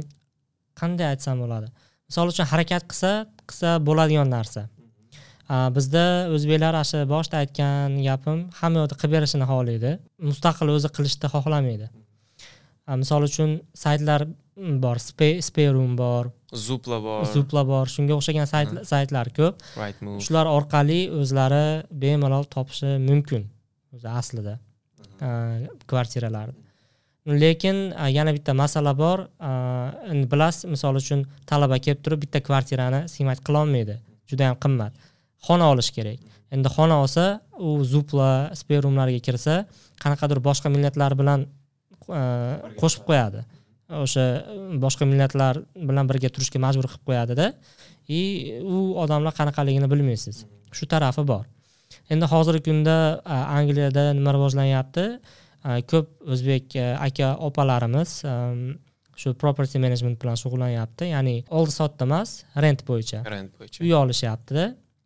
qanday aytsam bo'ladi? Misol uchun harakat qilsa, qilsa bo'ladigan narsa. Bizda o'zbeklar asha boshda aytgan gapim, hamma yo'qda qilib berishini xohlaydi. Mustaqil o'zi qilishni xohlamaydi. Misol uchun saytlar bor, Spare Room bor, Zoopla bor, Zoopla bor, shunga o'xshagan saytlar ko'p. Shular orqali o'zlari bemalol topishi mumkin o'zi aslida kvartiralarni. Lekin yana bitta masala bor. Endi bilasiz, misol uchun talaba kelib turib bitta kvartirani siymat qila olmaydi. Juda ham qimmat. Xona olish kerak. Endi xona olsa, u Zoopla, Spare Roomlarga kirsa, qanaqadir boshqa millatlar bilan qo'shib qo'yadi. O'sha boshqa millatlar bilan birga turishga majbur qilib qo'yadi-da. И u odamlar qanaqaligini bilmaysiz. Shu tarafi bor. Endi hozirgi kunda Angliyada nima rivojlanyapti? Ko'p o'zbek aka opalarimiz shu property management bilan shug'ullanyapti. Ya'ni oldi sotdi emas, rent bo'yicha. Rent bo'yicha. Uy olishyapti-da.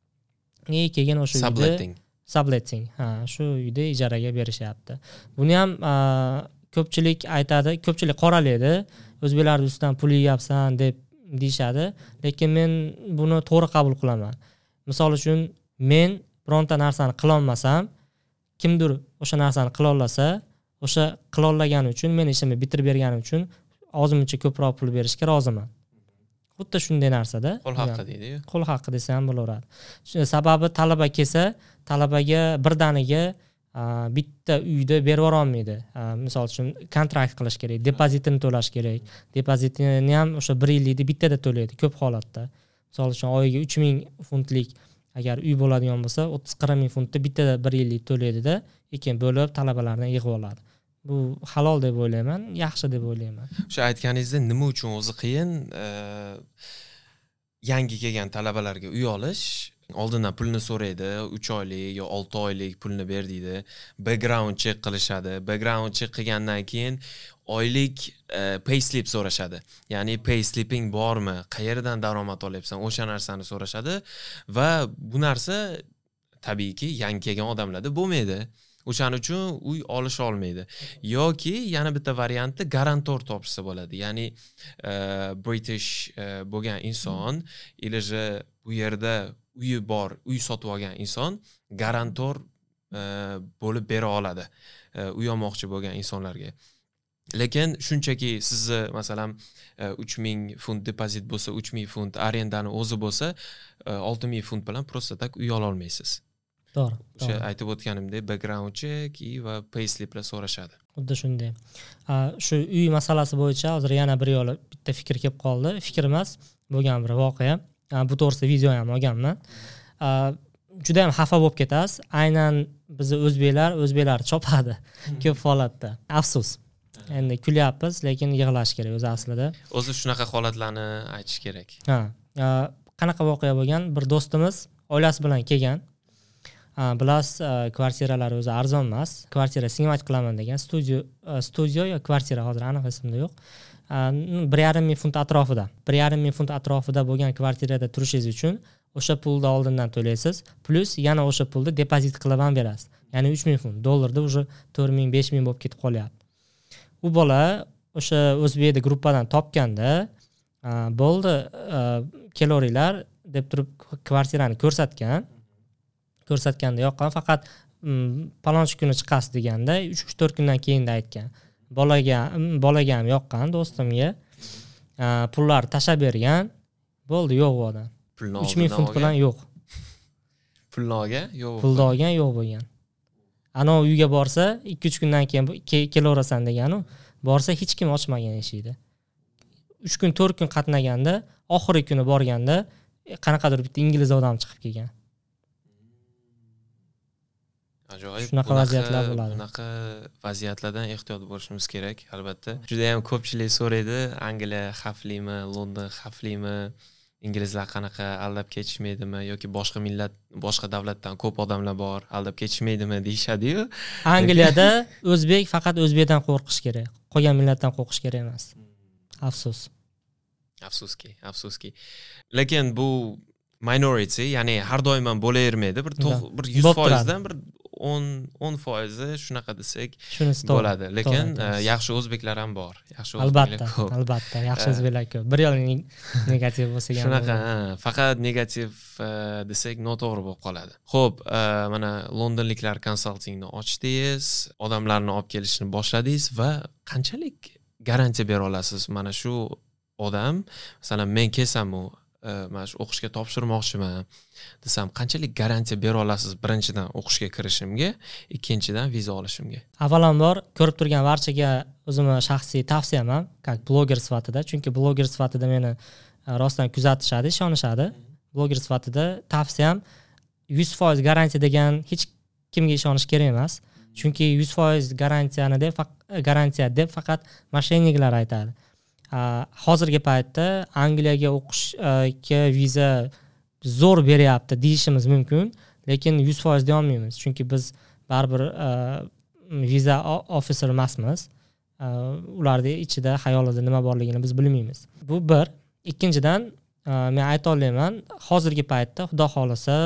И keyin o'sha uyda subletting. Subletting. Ha, shu uyda ijaraga berishyapti. Buni ham ko'pchilik aytadi, ko'pchilik qoralaydi, o'zbeklarning ustidan pul yeyapsan deb deyshadi, lekin men buni to'g'ri qabul qilaman. Misol uchun, men bironta narsani qila olmasam, kimdir o'sha narsani qila olsa, o'sha qila olgani uchun men ishimni bitirib berganim uchun ozmuncha ko'proq pul berishga roziman. Xuddi shunday narsada. Qo'l haqqi deydi-yu. Qo'l haqqi desa ham bo'laveradi. Sababi talaba kelsa, talabaga birdaniga bitta uyda berib yubora olmaydi. Misol uchun kontrakt qilish kerak, depozitini to'lash kerak. Depozitini ham o'sha bir yillikni bittada to'laydi ko'p holatda. Misol uchun oyiga uch ming funtlik agar uy bo'ladigan bo'lsa, o'ttiz qirq ming funtni bittada bir yillik to'laydi-da, keyin bo'lib talabalarni yig'ib oladi. Bu halol deb o'ylayman, yaxshi deb o'ylayman. O'sha aytganingizda nima uchun o'zi qiyin yangi kelgan talabalarga uy olish? Oldindan pulni so'raydi, uch oylik yo olti oylik pulni ber deydi. Background check qilishadi. Background check qilgandan keyin oylik payslip so'rashadi. Ya'ni paysliping bormi? Qayerdan daromad olyapsan? O'sha narsani so'rashadi va bu narsa tabiiyki yangi kelgan odamlarda bo'lmaydi. O'shaning uchun uy olish olmaydi. Yoki yana bitta varianti garantor topishsa bo'ladi. Ya'ni British bo'lgan inson, ilija bu yerda uyi bor, uy sotib olgan inson garantor bo'lib bera oladi. Uy olmoqchi bo'lgan insonlarga. Lekin shunchaki sizni masalan uch ming funt depozit bo'lsa, uch ming funt arendani o'zi bo'lsa, olti ming funt bilan prosta tak uy ola olmaysiz. To'g'ri. O'sha aytib o'tganimdek background check va paysliplar so'rashadi. Xuddi shunday. Shu uy masalasi bo'yicha hozir yana bir yo'l bitta fikr kelib qoldi. Fikr emas, bo'lgan bir voqea. Bu to'g'risida video ham olganman. Juda ham xafa bo'lib ketasiz. Aynan bizni o'zbeklar, o'zbeklar chopadi ko'p holatda. Afsus. Endi kulyapmiz, lekin yig'lash kerak o'zi aslida. O'zi shunaqa holatlarni aytish kerak. Ha. Qanaqa voqea bo'lgan? Bir do'stimiz oilasi bilan kelgan. Bilasiz, kvartiralari o'zi arzon emas. Kvartira sinimat qilaman degan, studio studio yo kvartira hozir aniq esimda yo'q. bir yarim ming funt atrofida. bir yarim ming funt atrofida bo'lgan kvartirada turishingiz uchun o'sha pulni oldindan to'laysiz, plus yana o'sha pulni depozit qilib ham berasiz. Ya'ni uch ming funt. Dollarda уже to'rt ming, besh ming bo'lib ketib qolyapti. U bola o'sha o'zbekda gruppadan topganda, bo'ldi, keloringlar deb turib kvartirani ko'rsatgan. Ko'rsatganda yoqqan, faqat palonchi kuni chiqasiz deganda uch to'rt kundan keyin aytgan. Bolaga bolaga ham yoqqan do'stimga. Pullar tashab bergan. Bo'ldi, yo'q u odam. uch ming funt bilan yo'q. Pulni olgan, yo'q. Pulni olgan yo'q bo'lgan. Ana uyga borsa ikki uch kundan keyin kelaverasan deganu, borsa hech kim ochmagan eshikni. uch kun to'rt kun qatnaganda, oxirgi kuni borganda qanaqadir bitta ingliz odam chiqib kelgan. Ajoyib. Shunaqa vaziyatlar bo'ladi. Bunaqa vaziyatlardan ehtiyot bo'lishimiz kerak, albatta. Juda ham ko'pchilik so'raydi, Angliya xavflimi, London xavflimi, inglizlar qanaqa aldab ketishmaydimi yoki boshqa millat, boshqa davlatdan ko'p odamlar bor, aldab ketishmaydimi deyshadi-yu. Angliyada o'zbek faqat o'zbekdan qo'rqish kerak, qolgan millatdan qo'rqish kerak emas. Afsus. Afsuski, afsuski. Lekin bu minority, ya'ni har doim ham bo'lavermaydi. Bir bir yuz foiz dan bir o'n foiz shunaqa desak bo'ladi. Lekin yaxshi o'zbeklar ham bor. Yaxshi o'zbeklar ko'p. Albatta, albatta, yaxshi o'zbeklar ko'p. Bir yo'l negativ bo'lsa ham. Shunaqa, faqat negativ desak noto'g'ri bo'lib qoladi. Xo'p, mana londonliklar konsaltingni ochdingiz, odamlarni olib kelishni boshladingiz va qanchalik garantiya bera olasiz? Mana shu odam, masalan, men kelsam u mana shu o'qishga topshirmoqchiman desam, qanchalik garantiya bera olasiz? Birinchidan o'qishga kirishimga, ikkinchidan viza olishimga. Avvalambor ko'rib turgan barchaga o'zimning shaxsiy tavsiyam ham, как bloger sifatida, chunki bloger sifatida meni rostdan kuzatishadi, ishonishadi. Bloger sifatida tavsiyam yuz foiz garantiya degan hech kimga ishonish kerak emas. Chunki yuz foiz garantiyani deb garantiya deb faqat moshenniklar aytadi. Hozirgi paytda Angliyaga o'qishga viza zo'r beryapti deyishimiz mumkin, lekin yuz foiz deya olmaymiz, chunki biz baribir viza officer emasmiz. Ularning ichida xayolida nima borligini biz bilmaymiz. Bu bir. Ikkinchidan, men ayta olaman, hozirgi paytda xudo xolasa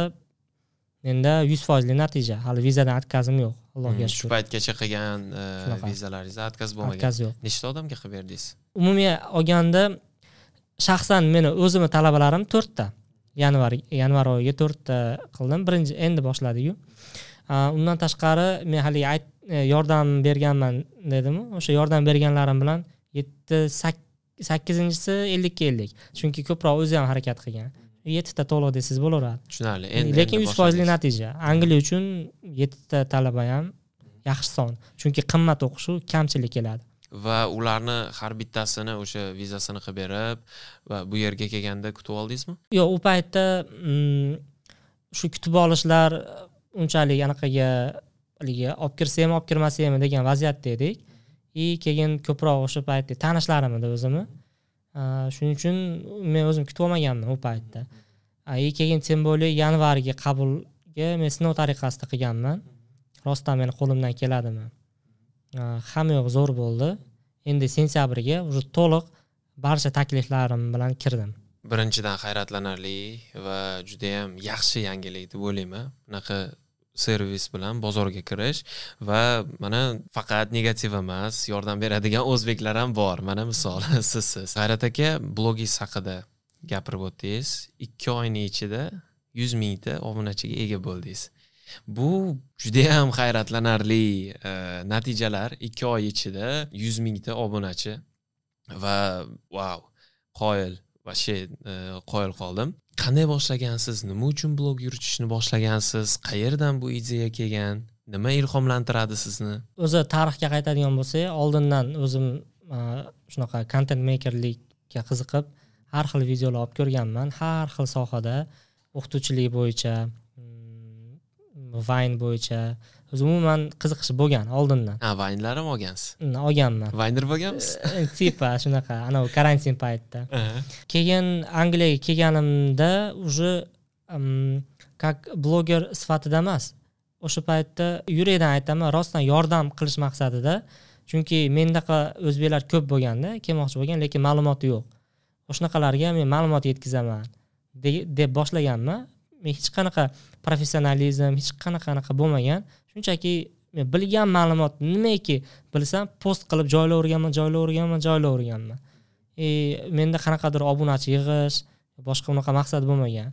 menda yuz foiz li natija, hali vizadan atkazim yo'q. Allohga shukr. Shu paytgacha qilgan vizalaringizda atkaz bo'lmagan. Atkaz yo'q. Nechta odamga qilib berdingiz? Umumiy olganda shaxsan meni o'zimning talabalarim to'rt ta. Yanvar yanvar oyiga to'rt ta qildim. Birinchi endi boshladi-yu. Undan tashqari men hali yordam berganman dedim. O'sha yordam berganlarim bilan yetti sakkizinchisi ellikka ellik. Chunki ko'proq o'zi ham harakat qilgan. yettita to'liq desangiz bo'laveradi. Tushunarli. Lekin yuz foiz natija. Angliya uchun yettita talaba ham yaxshi son. Chunki qimmat o'qish u kamchilik keladi. Va ularni har bittasini o'sha vizasini qilib berib va bu yerga kelganda kutib oldingizmi? Yo'q, u paytda shu kutib olishlar unchalik anaqaga haligi olib kirsa ham olib kirmasa ham degan vaziyatda edik. И keyin ko'proq o'sha paytda tanishlarim edi o'zimni. Shuning uchun men o'zim kutib olmaganman u paytda. И keyin tем более yanvarga qabulga men sinov tariqasida qilganman. Rostdan meni qo'limdan keladimi? Hamma yo'q zo'r bo'ldi. Endi sentyabrga уже to'liq barcha takliflarim bilan kirdim. Birinchidan hayratlanarli va juda ham yaxshi yangilik deb o'ylayman. Bunaqa servis bilan bozorga kirish va mana faqat negativ emas, yordam beradigan o'zbeklar ham bor. Mana misol sizsiz. G'ayrat aka, blogingiz haqida gapirib o'tdingiz. ikki oyning ichida yuz mingta obunachiga ega bo'ldingiz. Bu juda ham hayratlanarli uh, natijalar. ikki oy ichida yuz mingta obunachi va wow, qoyil va shay uh, qoyil qoldim. Qanday boshlagansiz? Nima uchun blog yuritishni boshlagansiz? Qayerdan bu ideya kelgan? Nima ilhomlantiradi sizni? O'zi tarixga qaytadigan bo'lsak, oldindan o'zim uh, shunaqa content makerlikka qiziqib, har xil videolar olib ko'rganman, har xil sohada, o'qituvchilik bo'yicha, Vine bo'yicha, o'zi umuman qiziqish bo'lgan oldindan. Ha, Vine'lar ham olgansiz? Olganman. Viner bo'lgansiz? Tipa shunaqa, ana karantin paytida. Keyin Angliyaga kelganimda уже как bloger sifatida emas. O'sha paytda yurakdan aytaman, rostdan yordam qilish maqsadida, chunki mendaqa o'zbeklar ko'p bo'lganda, kelmoqchi bo'lgan, lekin ma'lumoti yo'q. O'shanaqalarga men ma'lumot yetkazaman deb boshlaganman. Men hech qanaqa professionalizm, hech qanaqa anaqa bo'lmagan. Shunchaki men bilgan ma'lumot nimaki bilsam, post qilib joylayverganman, joylayverganman, joylayverganman. E menda qanaqadir obunachi yig'ish, boshqa unaqa maqsad bo'lmagan.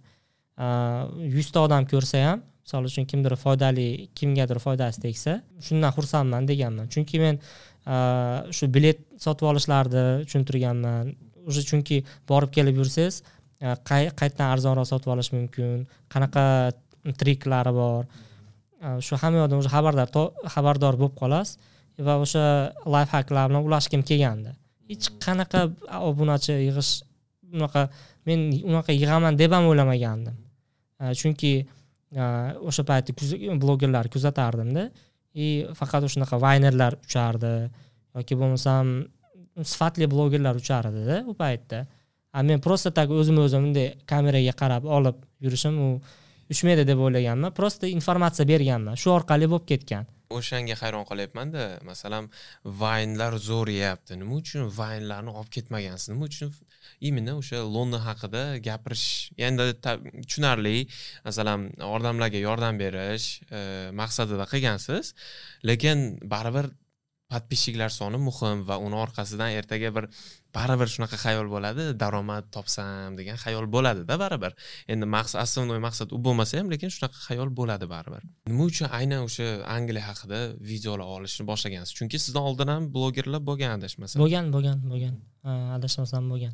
yuz ta odam ko'rsa ham, misol uchun kimdir foydali, kimgadir foydasi tegsa, shundan xursandman deganman. Chunki men shu bilet sotib olishlarni tushuntirganman. O'sha chunki borib kelib yursangiz, qayerdan arzonroq sotib olish mumkin, qanaqa triklari bor. Shu hamma yoqdan o'sha xabardor xabardor bo'lib qolasiz va o'sha life hacklar bilan ulashgim kelgandi. Hech qanaqa obunachi yig'ish unaqa men unaqa yig'aman deb ham o'ylamagandim. Chunki o'sha paytda blogerlar kuzatardim-da. И faqat o'shaqa Vinerlar uchardi yoki bo'lmasam sifatli blogerlar uchar edi-da u paytda. A men prosta tak o'zim o'zim bunday kameraga qarab olib yurishim u uchmaydi deb o'ylaganman. Prosta informatsiya berganman. Shu orqali bo'lib ketgan. O'shanga hayron qolyapman-da. Masalan, Vine'lar zo'rayapti. Nima uchun Vine'larni olib ketmagansiz? Nima uchun imенно o'sha London haqida gapirish? Endi tushunarli, masalan, odamlarga yordam berish maqsadida qilgansiz, lekin baribir podpishchiklar soni muhim va uni orqasidan ertaga bir baribir shunaqa xayol bo'ladi, daromad topsam degan xayol bo'ladi-da baribir. Endi maqsad asosiy maqsad u bo'lmasa ham, lekin shunaqa xayol bo'ladi baribir. Nima uchun aynan o'sha Angliya haqida videolar olishni boshlagansiz? Chunki sizdan oldin ham blogerlar bo'lgan adashmasam. Bo'lgan, bo'lgan, bo'lgan. Adashmasam bo'lgan.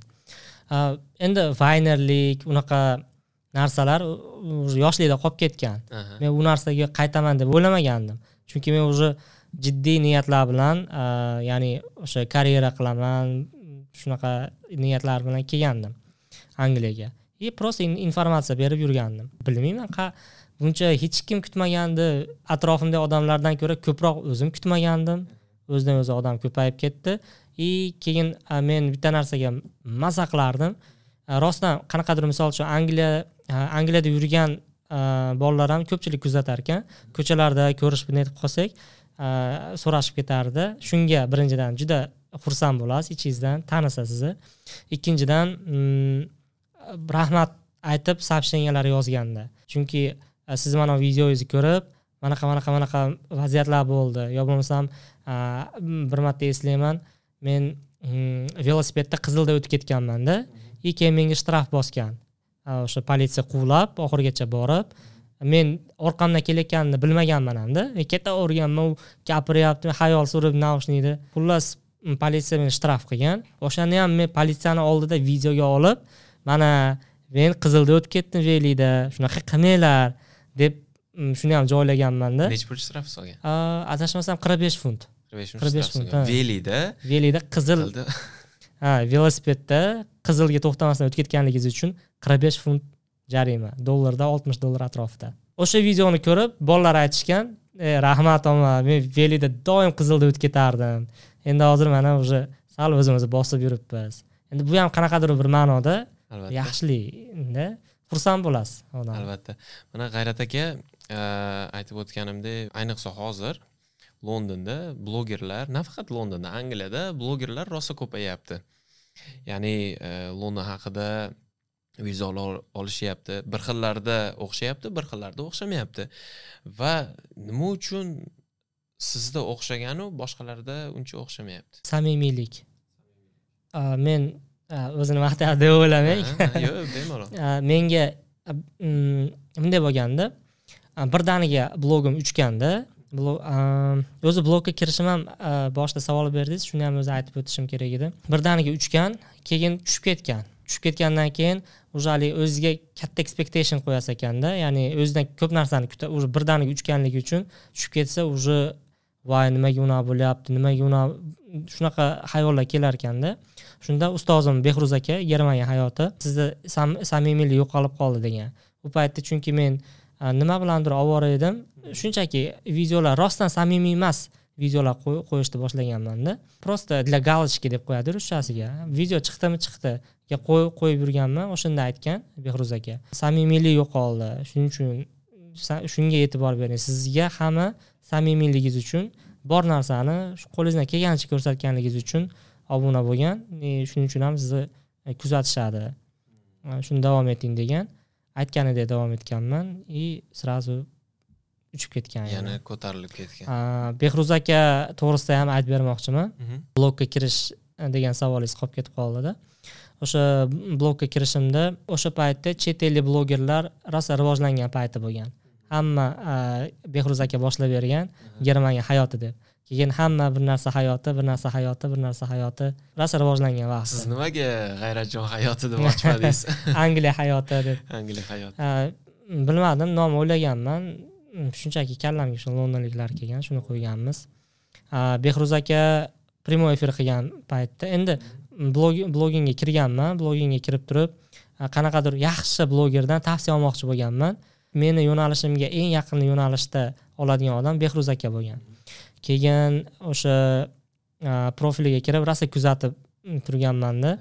Endi Vinerlik unaqa narsalar yoshlikda qolib ketgan. Men bu narsaga qaytaman deb o'ylamagandim. Chunki men уже jiddiy niyatlar bilan, ya'ni o'sha karyera qilaman, shunaqa niyatlar bilan kelgandim Angliyaga. И просто informatsiya berib yurgandim. Bilmayman, qa buncha hech kim kutmagandi. Atrofimda odamlardan ko'ra ko'proq o'zim kutmagandim. O'zidan o'zi odam ko'payib ketdi. И keyin men bitta narsaga maza qilardim. Rostdan qanaqadir misol uchun Angliya Angliyada yurgan bolalar ham ko'pchilik kuzatar ekan. Ko'chalarda ko'rish bunday deb qolsak, so'rashib ketardi. Shunga birinchidan juda xursand bo'lasiz, ichingizdan tanisa sizni. Ikkinchidan rahmat aytib soобщениялар yozganda. Chunki siz mana videoingizni ko'rib, manaqa manaqa manaqa vaziyatlar bo'ldi. Yo bo'lmasam bir marta eslayman, men velosipedda Qizilda o'tib ketganman-da. И keyin menga shtraf bosgan. O'sha politsiya quvlab, oxirigacha borib, men orqamdan kelayotganini bilmaganman hamda ketaverganman, u gapiryapti, xayol surib naushnikda. Xullas politsiya meni shtraf qilgan. O'shanda ham men politsiyani oldida videoga olib, mana men Qizilda o'tib ketdim velida, shunaqa qilmanglar deb shuni ham joylaganman-da. Necha pul shtraf solgan? Adashmasam qirq besh funt. qirq besh funt. Velida, velida qizil. Ha, velosipedda qizilga to'xtamasdan o'tib ketganligingiz uchun qirq besh funt jarima. Dollarda oltmish dollar atrofida. O'sha videoni ko'rib, bolalar aytishgan, e, rahmat oma, men velida doim qizilda o'tib ketardim. Endi hozir mana o'sha sal o'zimizni bosib yuribmiz. Endi bu ham qanaqadir bir ma'noda yaxshilik-da, xursand bo'lasiz odam. Albatta. Mana G'ayrat aka aytib o'tganimdek, ayniqsa hozir Londonda blogerlar, nafaqat Londonda, Angliyada blogerlar rosa ko'payapti. Ya'ni London haqida vizual olishyapti. Bir xillarda o'xshayapti, bir xillarda o'xshamayapti. Va nima uchun sizda o'xshagani boshqalarda uncha o'xshamayapti? Samimiylik. Men o'zini maqtayapti deb o'ylamang. Yo'q, bemalol. Menga bunday bo'lganda, birdaniga blogim uchganda, o'zi blogga kirishim ham boshida savol berdingiz, shuni ham o'zi aytib o'tishim kerak edi. Birdaniga uchgan, keyin tushib ketgan. Tushib ketgandan keyin o'zali o'ziga katta expectation qo'yas ekanda, ya'ni o'zidan ko'p narsani kutib, o'zi birdaniga uchganligi uchun tushib ketsa, o'zi voy nimaga unaqa bo'lyapti, nimaga unaqa shunaqa xayollar kelar ekanda. Shunda ustozim Behruz aka Germaniya hayoti sizda samimiylik yo'qolib qoldi degan. U paytda chunki men nima bilandir ovora edim, shunchaki videolar rostdan samimiy emas videolar qo'yishni boshlaganman-da. Prosta для галочки deb qo'yadi ruschasiga. Video chiqdimi chiqdi. Qo'yib yurganman, o'shanda aytgan Behruz aka. Samimiylik yo'qoldi. Shuning uchun shunga e'tibor bering. Sizga hamma samimiyligingiz uchun bor narsani qo'lingizdan kelgancha ko'rsatganligingiz uchun obuna bo'lgan. Shuning uchun ham sizni kuzatishadi. Shuni davom eting degan. Aytganidek davom etganman и сразу uchib ketgan. Yana ko'tarilib ketgan. Behruz aka to'g'risida ham aytib bermoqchiman. Blogga kirish degan savolingiz qolib ketib qoldi-da. O'sha blogga kirishimda o'sha paytda chet ellik blogerlar rosa rivojlangan payti bo'lgan. Hamma Behruz aka boshlab bergan Germaniya hayoti deb. Keyin hamma bir narsa hayoti, bir narsa hayoti, bir narsa hayoti rosa rivojlangan vaqt. Siz nimaga G'ayratjon hayoti deb ochmadingiz? Angliya hayoti deb. Angliya hayoti. Bilmadim, nom o'ylaganman. Shunchaki kallamga shu londonliklar kelgan, shuni qo'yganmiz. Behruz aka prямой efir qilgan paytda endi blogingga kirganman, blogingga kirib turib, qanaqadir yaxshi blogerdan tavsiya olmoqchi bo'lganman. Meni yo'nalishimga eng yaqin yo'nalishda oladigan odam Behruz aka bo'lgan. Keyin o'sha profiliga kirib rosa kuzatib turganman-da.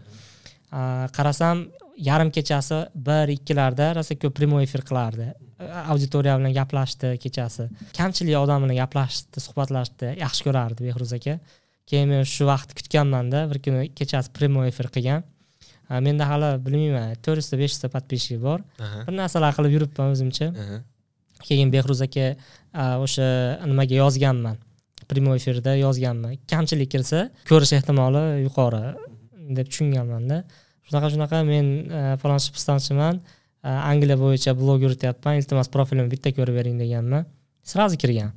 Qarasam yarim kechasi bir ikki larda rosa ko'p prямой efir qilardi. Auditoriya bilan gaplashdi kechasi. Kamchilik odam bilan gaplashdi, suhbatlashdi, yaxshi ko'rardi Behruz aka. Keyin men shu vaqt kutganman-da, bir kuni kechasi prямой efir qilgan. Menda hali bilmayman, to'rt yuz ta besh yuz ta podpishchik bor. Bir narsalar qilib yuribman o'zimcha. Keyin Behruz aka o'sha nimaga yozganman. Prямой efirda yozganman. Kamchilik kirsa, ko'rish ehtimoli yuqori deb tushunganman-da. Shunaqa shunaqa men falonchi pistonchiman, Angliya bo'yicha blog yurityapman, iltimos profilimni bitta ko'rib bering deganman. Srazi kirgan.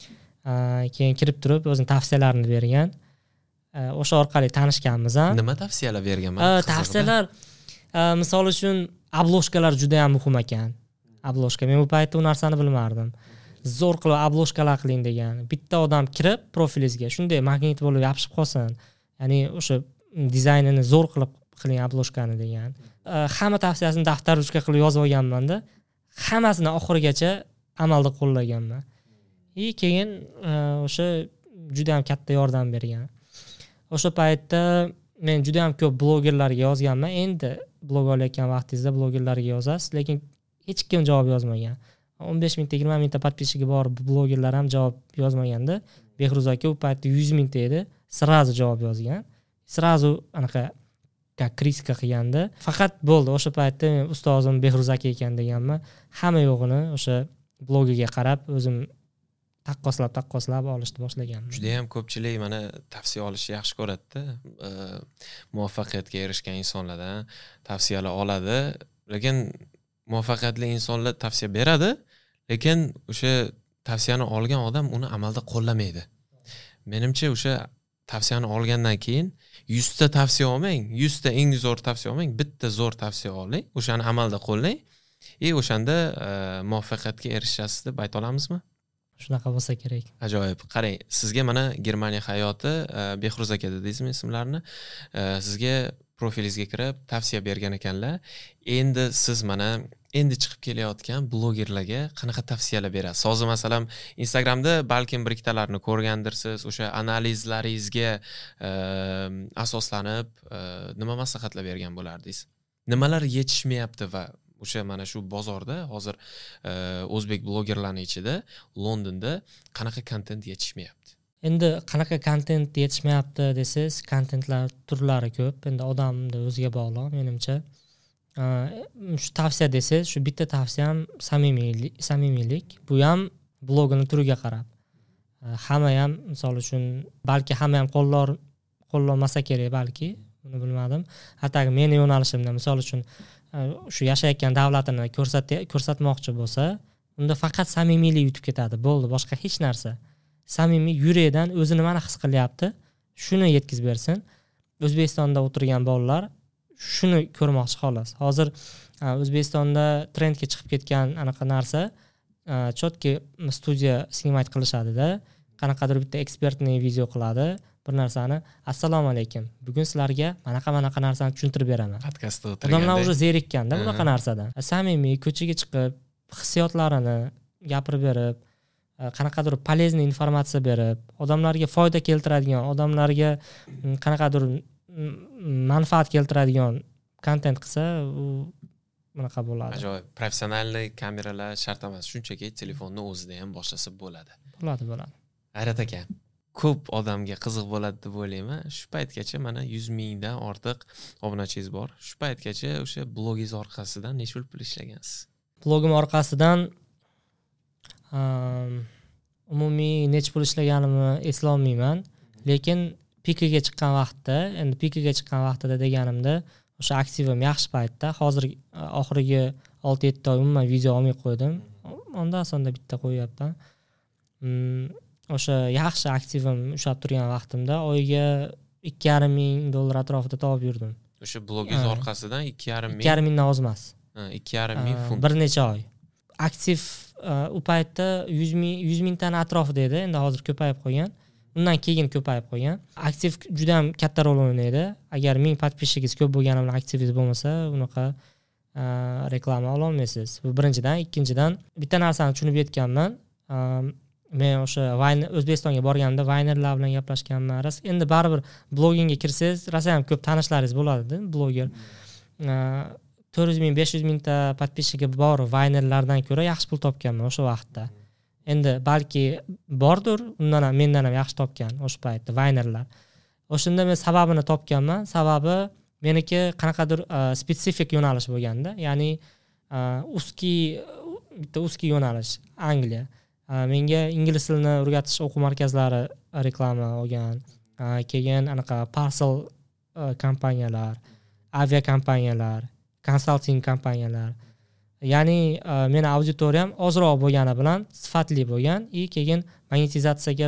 Keyin kirib turib o'zining tavsiyalarini bergan. O'sha orqali tanishganmiz ham. Nima tavsiyalar bergan? Tavsiyalar misol uchun obloshkalar juda ham muhim ekan. Obloshka, men bu paytda u narsani bilmardim. Zo'r qilib obloshkalar qiling degan. Bitta odam kirib profilingizga shunday magnit bo'lib yopishib qolsin. Ya'ni o'sha dizaynini zo'r qilib qiling obloshkani degan. Hamma tavsiyasini daftar ruchka qilib yozib olganman-da. Hammasini oxirigacha amalda qo'llaganman. И keyin o'sha juda ham katta yordam bergan. O'sha paytda men juda ham ko'p blogerlarga yozganman. Endi blog olayotgan vaqtingizda blogerlarga yozasiz, lekin hech kim javob yozmagan. o'n besh ming ta, yigirma ming ta podpishchigi bor blogerlar ham javob yozmaganda, Behruz aka u paytda yuz ming ta edi, srazu javob yozgan. Srazu anaqa kritika qilganda, faqat bo'ldi o'sha paytda men ustozim Behruz aka ekan deganman. Hamma yo'g'ini o'sha blogiga qarab o'zim taqqoslab taqqoslab olishni boshlaganman. Juda ham ko'pchilik mana tavsiya olishni yaxshi ko'radi-da. Muvaffaqiyatga erishgan insonlardan tavsiyalar oladi, lekin muvaffaqiyatli insonlar tavsiya beradi, lekin o'sha tavsiyani olgan odam uni amalda qo'llamaydi. Menimcha o'sha tavsiyani olgandan keyin yuz ta tavsiya olmang, yuz ta eng zo'r tavsiya olmang, bitta zo'r tavsiya oling, o'shani amalda qo'llang. E o'shanda muvaffaqiyatga erishasiz deb ayta olamizmi? Shunaqa bo'lsa kerak. Ajoyib. Qarang, sizga mana Germaniya hayoti, Behruz aka dedingizmi ismlarini? Sizga profilingizga kirib tavsiya bergan ekanlar. Endi siz mana endi chiqib kelayotgan blogerlarga qanaqa tavsiyalar berasiz? Hozir masalan Instagramda balkim bir ikkitalarini ko'rgandirsiz, o'sha analizlaringizga asoslanib nima maslahatlar bergan bo'lardingiz? Nimalar yetishmayapti va o'sha mana shu bozorda hozir o'zbek blogerlarining ichida Londonda qanaqa kontent yetishmayapti? Endi qanaqa kontent yetishmayapti desangiz, kontentlar turlari ko'p. Endi odamni o'ziga bog'liq menimcha. Shu tavsiya desangiz, shu bitta tavsiyam samimiylik, samimiylik. Bu ham blogini turiga qarab. Hamma ham misol uchun balki hamma ham qo'llar qo'llanmasa kerak balki, buni bilmadim. Hatto meni yo'nalishimda misol uchun shu yashayotgan davlatini ko'rsatmoqchi bo'lsa, unda faqat samimiylik yutib ketadi. Bo'ldi, boshqa hech narsa. Samimiy yurakdan o'zi nimani his qilyapti, shuni yetkazib bersin. O'zbekistonda o'tirgan bolalar shuni ko'rmoqchi xolos. Hozir O'zbekistonda trendga chiqib ketgan anaqa narsa, chotki studiya snimat qilishadi-da, qanaqadir bitta ekspertning video qiladi, bir narsani, assalomu alaykum, bugun sizlarga manaqa-manaqa narsani tushuntirib beraman. Podkastda o'tirganda. Odamlar уже zerikkanda bunaqa narsadan. Samimiy ko'chaga chiqib, hissiyotlarini gapirib berib, qanaqadir polezniy informatsiya berib, odamlarga foyda keltiradigan, odamlarga qanaqadir manfaat keltiradigan kontent qilsa, u bunaqa bo'ladi. Ajoyib. Professionalniy kameralar shart emas, shunchaki telefonni o'zida ham boshlasa bo'ladi. Bo'ladi, bo'ladi. Hayrat aka, ko'p odamga qiziq bo'ladi deb o'ylayman. Shu paytgacha mana yuz mingdan ortiq obunachingiz bor. Shu paytgacha o'sha blogingiz orqasidan necha pul ishlagansiz? Blogim orqasidan umumiy necha pul ishlaganimni eslolmayman, lekin pikiga chiqqan vaqtda, endi pikiga chiqqan vaqtida deganimda, o'sha aktivim yaxshi paytda, hozir oxirgi olti yetti oy umuman video olmay qo'ydim. Ondan sonda bitta qo'yyapman. O'sha yaxshi aktivim ushlab turgan vaqtimda oyiga ikki yarim ming dollar atrofida topib yurdim. O'sha blogingiz orqasidan ikki yarim ming. ikki yarim mingdan ozmas. Ha, ikki yarim ming funt. Bir necha oy. Aktiv u paytda yuz ming yuz mingdan atrofida edi, endi hozir ko'payib qolgan. Undan keyin ko'payib qolgan. Aktiv juda ham katta rol o'ynaydi. Agar ming podpischigingiz ko'p bo'lgani bilan aktivingiz bo'lmasa, unaqa reklama ola olmaysiz. Bu birinchidan, ikkinchidan bitta narsani tushunib yetganman. Men o'sha Vine O'zbekistonga borganimda Vinerlar bilan gaplashganman. Endi baribir blogingga kirsangiz, rosa ham ko'p tanishlaringiz bo'ladi-da, bloger. to'rt yuz ming, besh yuz mingta podpischigi bor Vinerlardan ko'ra yaxshi pul topganman o'sha vaqtda. Endi balki bordir, undan ham mendan ham yaxshi topgan o'sha paytda Vinerlar. O'shunda men sababini topganman. Sababi meniki qanaqadir spetsifik yo'nalish bo'lganda, ya'ni uski bitta uski yo'nalish Angliya. Menga ingliz tilini o'rgatish o'quv markazlari reklama olgan. Keyin anaqa parcel kompaniyalar, avia kompaniyalar, konsalting kompaniyalar. Ya'ni meni auditoriyam ozroq bo'lgani bilan sifatli bo'lgan, и keyin monetizatsiyaga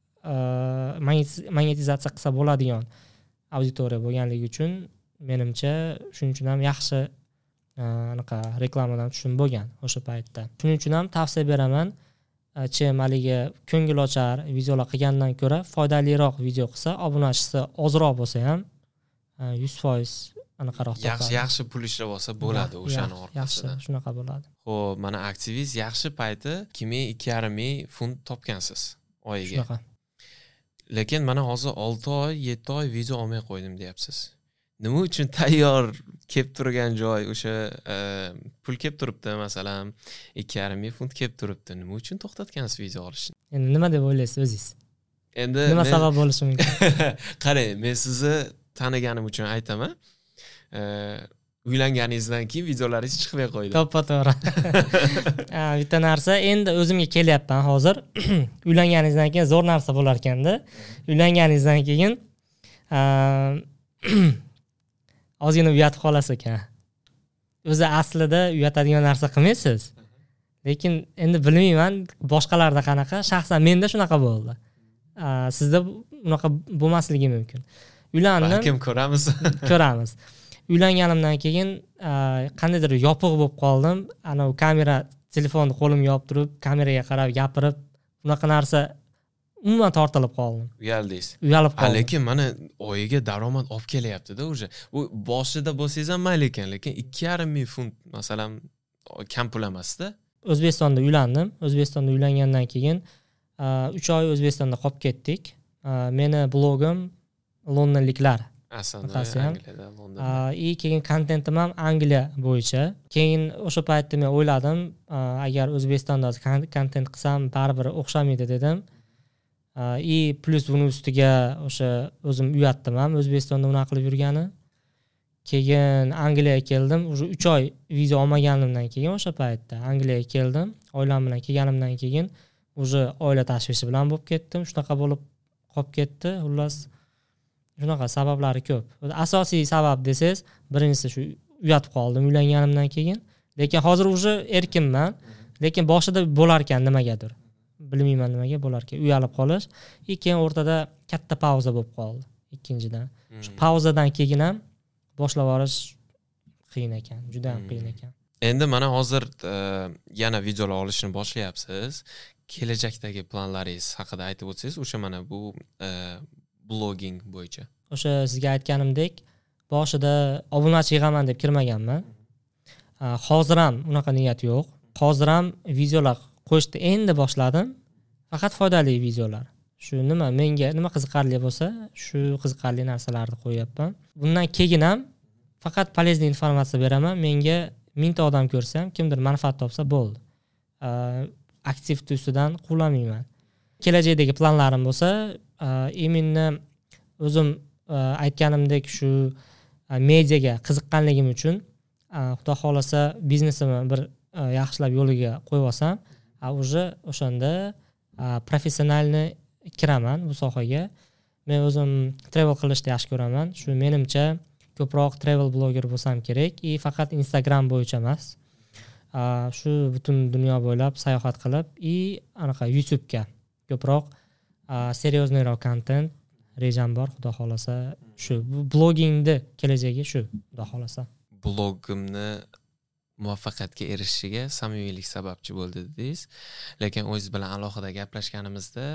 monetizatsiya qilsa bo'ladigan auditoriya bo'lganligi uchun menimcha shuning uchun ham yaxshi anaqa reklamadan tushum bo'lgan o'sha paytda. Shuning uchun ham tavsiya beraman, chem haligi ko'ngil ochar videolar qilgandan ko'ra foydaliroq video qilsa, obunachisi ozroq bo'lsa ham yuz foiz anaqaroq topadi. Yaxshi yaxshi pul ishlab olsa bo'ladi o'shani orqasidan. Yaxshi, shunaqa bo'ladi. Xo'p, mana aktivingiz yaxshi payti ikki ming ikki yarim ming funt topgansiz oyiga. Shunaqa. Lekin mana hozir olti oy, yetti oy video olmay qo'ydim deyapsiz. Nima uchun tayyor kelib turgan joy o'sha pul kelib turibdi, masalan ikki yarim ming funt kelib turibdi. Nima uchun to'xtatgansiz video olishni? Endi nima deb o'ylaysiz o'zingiz? Endi nima sabab bo'lishi mumkin? Qarang, men sizni taniganim uchun aytaman. Uylanganingizdan keyin videolaringiz chiqmay qo'ydi. To'ppa-to'g'ri. Ha, bitta narsa, endi o'zimga kelyapman hozir. Uylanganingizdan keyin zo'r narsa bo'lar ekanda. Uylanganingizdan keyin ozgina uyatib qolasiz ekan. O'zi aslida uyatadigan narsa qilmaysiz. lekin endi bilmayman boshqalarda qanaqa, shaxsan menda shunaqa bo'ldi. Sizda unaqa bo'lmasligi mumkin. Uylandim. Balkim ko'ramiz. Ko'ramiz. Uylanganimdan keyin qandaydir yopiq bo'lib qoldim. Ana u kamera, telefonni qo'limga olib turib, kameraga qarab gapirib, unaqa narsa umuman tortilib qoldim. Uyaldingiz. Uyalib qoldim. Lekin mana oyiga daromad olib kelyapti-da o'sha. U boshida bo'lsangiz ham mayli ekan, lekin ikki yarim ming funt masalan kam pul emas-da. O'zbekistonda uylandim. O'zbekistonda uylangandan keyin uch oy O'zbekistonda qolib ketdik. Meni blogim londonliklar. Aslida Angliyada, Londonda. И keyin kontentim ham Angliya bo'yicha. Keyin o'sha paytda men o'yladim, agar O'zbekistonda kontent qilsam baribir o'xshamaydi dedim. И plus buni ustiga o'sha o'zim uyatdim ham O'zbekistonda unaqa qilib yurgani. Keyin Angliyaga keldim. O'sha uch oy viza olmaganimdan keyin o'sha paytda Angliyaga keldim. Oilam bilan kelganimdan keyin o'sha oila tashvishi bilan bo'lib ketdim. Shunaqa bo'lib qolib ketdi. Xullas shunaqa sabablari ko'p. Asosiy sabab desangiz, birinchisi shu uyatib qoldim uylanganimdan keyin. Lekin hozir o'sha erkinman. Lekin boshida bo'lar ekan nimagadir. Bilmayman nimaga bo'lar ekan. Uyalib qolish. Keyin o'rtada katta pauza bo'lib qoldi. Ikkinchidan. Shu pauzadan keyin ham boshlab olish qiyin ekan, juda ham qiyin ekan. Endi mana hozir yana videolar olishni boshlayapsiz. Kelajakdagi planlaringiz haqida aytib o'tsangiz, o'sha mana bu blogging bo'yicha. O'sha sizga aytganimdek, boshida obunachi yig'aman deb kirmaganman. Hozir ham unaqa niyat yo'q. Hozir ham videolar qo'yishni endi boshladim. Faqat foydali videolar. Shu nima menga nima qiziqarli bo'lsa, shu qiziqarli narsalarni qo'yapman. Bundan keyin ham faqat полезный informatsiya beraman. Menga mingta odam ko'rsa ham, kimdir manfaat topsa bo'ldi. Aktiv ustidan quvlamayman. Kelajakdagi planlarim bo'lsa, именно o'zim aytganimdek shu mediaga qiziqqanligim uchun, xudo xolasa biznesimni bir yaxshilab yo'liga qo'yib olsam, уже o'shanda professionalni kiraman bu sohaga. Men o'zim travel qilishni yaxshi ko'raman. Shu menimcha ko'proq travel blogger bo'lsam kerak. И faqat Instagram bo'yicha emas. Shu butun dunyo bo'ylab sayohat qilib, и anaqa YouTube ga ko'proq seryozniyroq kontent rejam bor, xudo xolasa. Shu blogingni kelajagi shu, xudo xolasa. Blogimni muvaffaqiyatga erishishiga samimiylik sababchi bo'ldi dedingiz. Lekin o'zingiz bilan alohida gaplashganimizda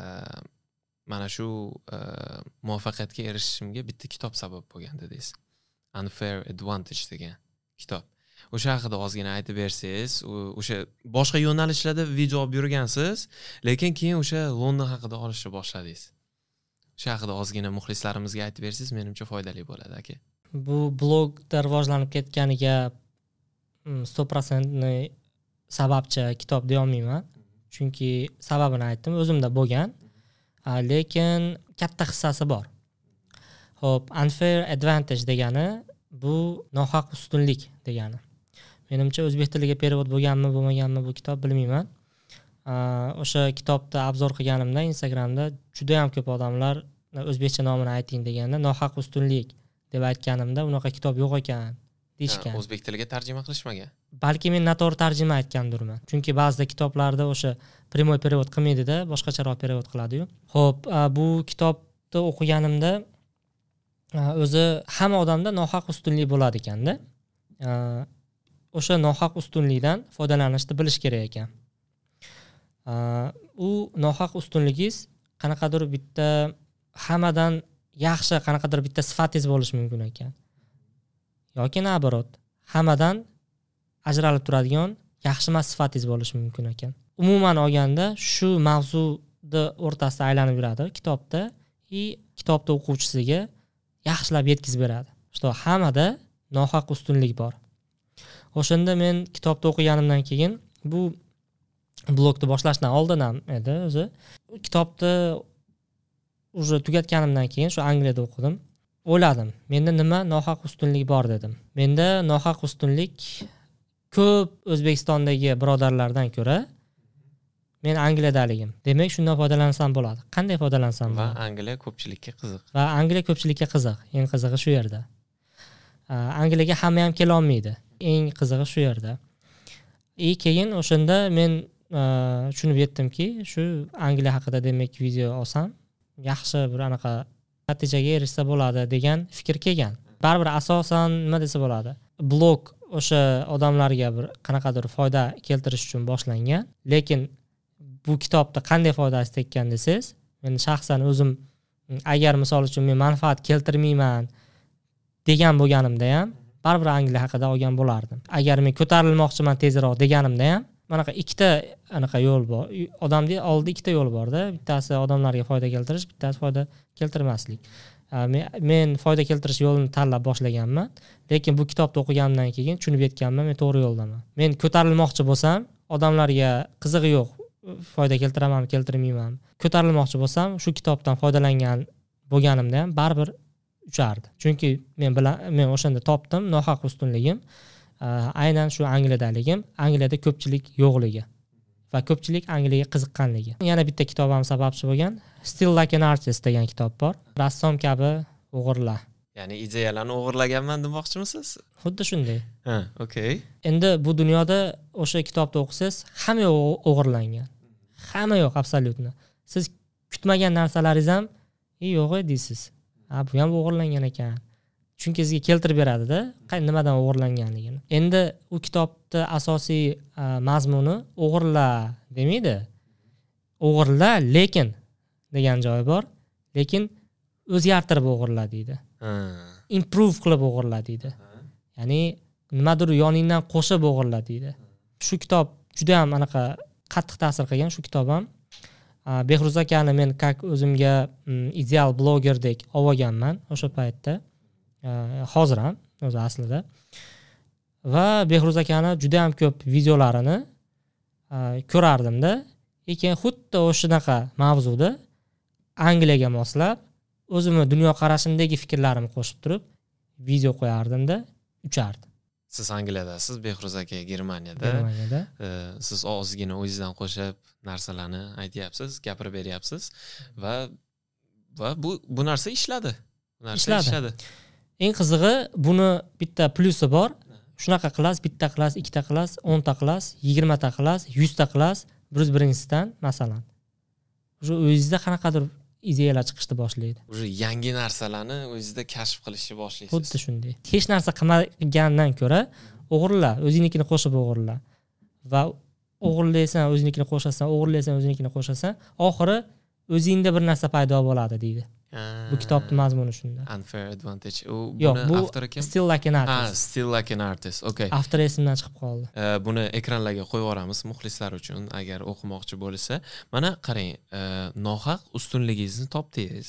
mana shu muvaffaqiyatga erishishimga bitta kitob sabab bo'lgan dedingiz. Unfair Advantage degan kitob. O'sha haqida ozgina aytib bersangiz, o'sha boshqa yo'nalishlarda video olib yurgansiz, lekin keyin o'sha London haqida olishni boshladingiz. O'sha haqida ozgina muxlislarimizga aytib bersangiz, menimcha foydali bo'ladi aka. Bu blogda rivojlanib ketganiga sto foiz sababchi kitob deya olmayman. Chunki sababini aytdim, o'zimda bo'lgan. Lekin katta hissasi bor. Xo'p, unfair advantage degani bu nohaq ustunlik degani. Menimcha o'zbek tiliga perevod bo'lganmi, bo'lmaganmi bu kitob bilmayman. O'sha kitobda obzor qilganimda Instagramda juda ham ko'p odamlar o'zbekcha nomini ayting deganda nohaq ustunlik deb aytganimda unaqa kitob yo'q ekan deyishgan. O'zbek tiliga tarjima qilishmagan. Balki men noto'g'ri tarjima aytgandirman. Chunki ba'zida kitoblarda o'sha primoy perevod qilmaydi-da, boshqacharoq perevod qiladi-yu. Xo'p, bu kitobni o'qiganimda o'zi hamma odamda nohaq ustunlik bo'ladi ekanda. O'sha nohaq ustunlikdan foydalanishni bilish kerak ekan. U nohaq ustunligingiz qanaqadir bitta hammadan yaxshi qanaqadir bitta sifatingiz bo'lishi mumkin ekan. Yoki nabarot, hammadan ajralib turadigan yaxshi emas sifatingiz bo'lishi mumkin ekan. Umuman olganda shu mavzuda o'rtasida aylanib yuradi kitobda, и kitobda o'quvchisiga yaxshilab yetkazib beradi. Что hammada nohaq ustunlik bor. O'shanda men kitobni o'qiganimdan keyin bu blogni boshlashdan oldin ham edi o'zi. Kitobni уже tugatganimdan keyin shu Angliyada o'qidim. O'yladim, menda nima nohaq ustunlik bor dedim. Menda nohaq ustunlik ko'p O'zbekistondagi birodarlardan ko'ra men Angliyadaligim. Demak, shundan foydalansam bo'ladi. Qanday foydalansam bo'ladi? Va Angliya ko'pchilikka qiziq. Va Angliya ko'pchilikka qiziq. Eng qizig'i shu yerda. Angliyaga hamma ham kela olmaydi. Eng qizig'i shu yerda. И keyin o'shanda men tushunib yetdimki, shu Angliya haqida demak video olsam, yaxshi bir anaqa natijaga erishsa bo'ladi degan fikr kelgan. Baribir asosan nima desa bo'ladi? Blog o'sha odamlarga bir qanaqadir foyda keltirish uchun boshlangan, lekin bu kitobda qanday foydasi tekkan desangiz, men shaxsan o'zim agar misol uchun men manfaat keltirmayman degan bo'lganimda ham baribir Angliya haqida olgan bo'lardim. Agar men ko'tarilmoqchiman tezroq deganimda ham manaqa ikkita anaqa yo'l bor. Odamning oldida ikkita yo'l bor-da. Bittasi odamlarga foyda keltirish, bittasi foyda keltirmaslik. Men, men foyda keltirish yo'lini tanlab boshlaganman, lekin bu kitobni o'qiganimdan keyin tushunib yetganman, men to'g'ri yo'ldaman. Men ko'tarilmoqchi bo'lsam, odamlarga qizig'i yo'q, foyda keltiramanmi, keltirmaymanmi. Ko'tarilmoqchi bo'lsam, shu kitobdan foydalangan bo'lganimda ham baribir uchardi. Chunki men bilan men o'shanda topdim nohaq ustunligim, aynan shu Angliyadaligim, Angliyada ko'pchilik yo'qligi va ko'pchilik Angliyaga qiziqqanligi. Yana bitta kitobim sababchi bo'lgan Still Like an Artist degan kitob bor. Rassom kabi o'g'irla. Ya'ni ideyalarni o'g'irlaganman demoqchimisiz? Xuddi shunday. Ha, okey. Endi bu dunyoda o'sha kitobni o'qisangiz, hamma o'g'irlangan. Hamma yo'q, absolyutno. Siz kutmagan narsalaringiz ham yo'q deysiz. Ha, bu ham o'g'irlangan ekan. Chunki sizga keltirib beradi-da, nimadan o'g'irlanganligini. Endi u kitobda asosiy mazmuni o'g'irla demaydi. O'g'irla, lekin degan joyi bor. Lekin o'zgartirib o'g'irla deydi. Improve qilib o'g'irla deydi. Ya'ni nimadir yoningdan qo'shib o'g'irla deydi. Shu kitob juda ham anaqa qattiq ta'sir qilgan shu kitob ham. Behruz akani men как o'zimga ideal blogerdek olganman o'sha paytda. Hozir ham o'zi aslida. Va Behruz akani juda ham ko'p videolarini ko'rardim-da. Lekin xuddi o'shanaqa mavzuda Angliyaga moslab, o'zimni dunyo qarashimdagi fikrlarimni qo'shib turib video qo'yardim-da, uchardi. Siz Angliyadasiz, Behruz aka Germaniyada. Germaniyada. Siz ozgina o'zingizdan qo'shib narsalarni aytyapsiz, gapirib beryapsiz va va bu bu narsa ishladi. Bu narsa ishladi. Eng qizig'i, buni bitta plyusi bor. Shunaqa qilasiz, bitta qilasiz, ikkita qilasiz, o'nta qilasiz, yigirmata qilasiz, yuzta qilasiz, bir yuz birinchisidan masalan. O'sha o'zingizda qanaqadir ideyalar chiqishni boshlaydi. O'sha yangi narsalarni o'zingizda kashf qilishni boshlaysiz. Xuddi shunday. Hech narsa qilmagandan ko'ra o'g'irla, o'zingnikini qo'shib o'g'irla. Va o'g'irlaysan, o'zingnikini qo'shasan, o'g'irlaysan, o'zingnikini qo'shasan, oxiri o'zingda bir narsa paydo bo'ladi deydi. Bu kitobning mazmuni shunda. Unfair advantage. U buni avtori kim? Still Like an Artist. Ha, Still Like an Artist. Okay. Avtori esimdan chiqib qoldi. Buni ekranlarga qo'yib yuboramiz muxlislar uchun agar o'qimoqchi bo'lsa. Mana qarang, nohaq ustunligingizni topdingiz.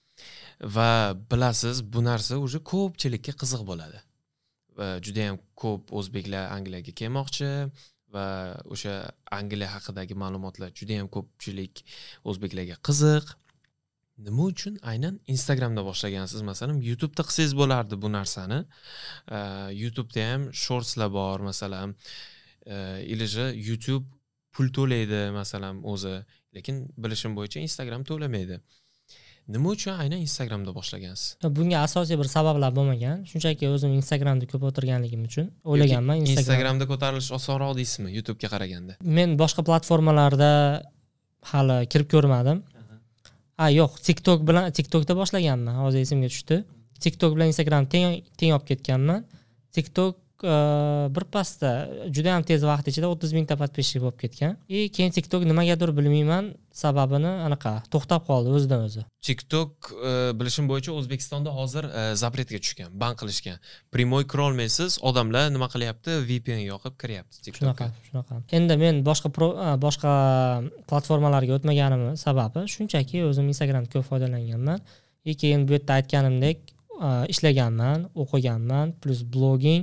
Va bilasiz, bu narsa o'zi ko'pchilikka qiziq bo'ladi. Va juda ham ko'p o'zbeklar Angliyaga kelmoqchi va o'sha Angliya haqidagi ma'lumotlar juda ham ko'pchilik o'zbeklarga qiziq. Nima uchun aynan Instagramda boshlagansiz? Masalan, YouTube'da qilsangiz bo'lardi bu narsani. YouTube'da ham shortslar bor, masalan, ilija YouTube pul to'laydi, masalan, o'zi, lekin bilishim bo'yicha Instagram to'lamaydi. Nima uchun aynan Instagramda boshlagansiz? Bunga asosiy bir sabablar bo'lmagan. Shunchaki o'zim Instagramda ko'p o'tirganligim uchun o'ylaganman. Instagram Instagramda ko'tarilish osonroq deysizmi YouTube'ga qaraganda? Men boshqa platformalarda hali kirib ko'rmadim. Ha, yo'q, TikTok bilan TikTokda boshlaganman. Hozir esimga tushdi. TikTok bilan Instagram teng teng olib ketganman. TikTok bir pasda juda ham tez vaqt ichida o'ttiz mingta podpishchik bo'lib ketgan. E keyin TikTok nimagadir bilmayman, sababini anaqa to'xtab qoldi o'zidan o'zi. TikTok bilishim bo'yicha O'zbekistonda hozir zapretga tushgan, ban qilishgan. Primoy kira olmaysiz, odamlar nima qilyapti? V P N yoqib kiryapti TikTokka. Shunaqa, shunaqa. Endi men boshqa boshqa platformalarga o'tmaganim sababi shunchaki o'zim Instagramda ko'p foydalanganman. E keyin bu yerda aytganimdek ishlaganman, o'qiganman, plus blogging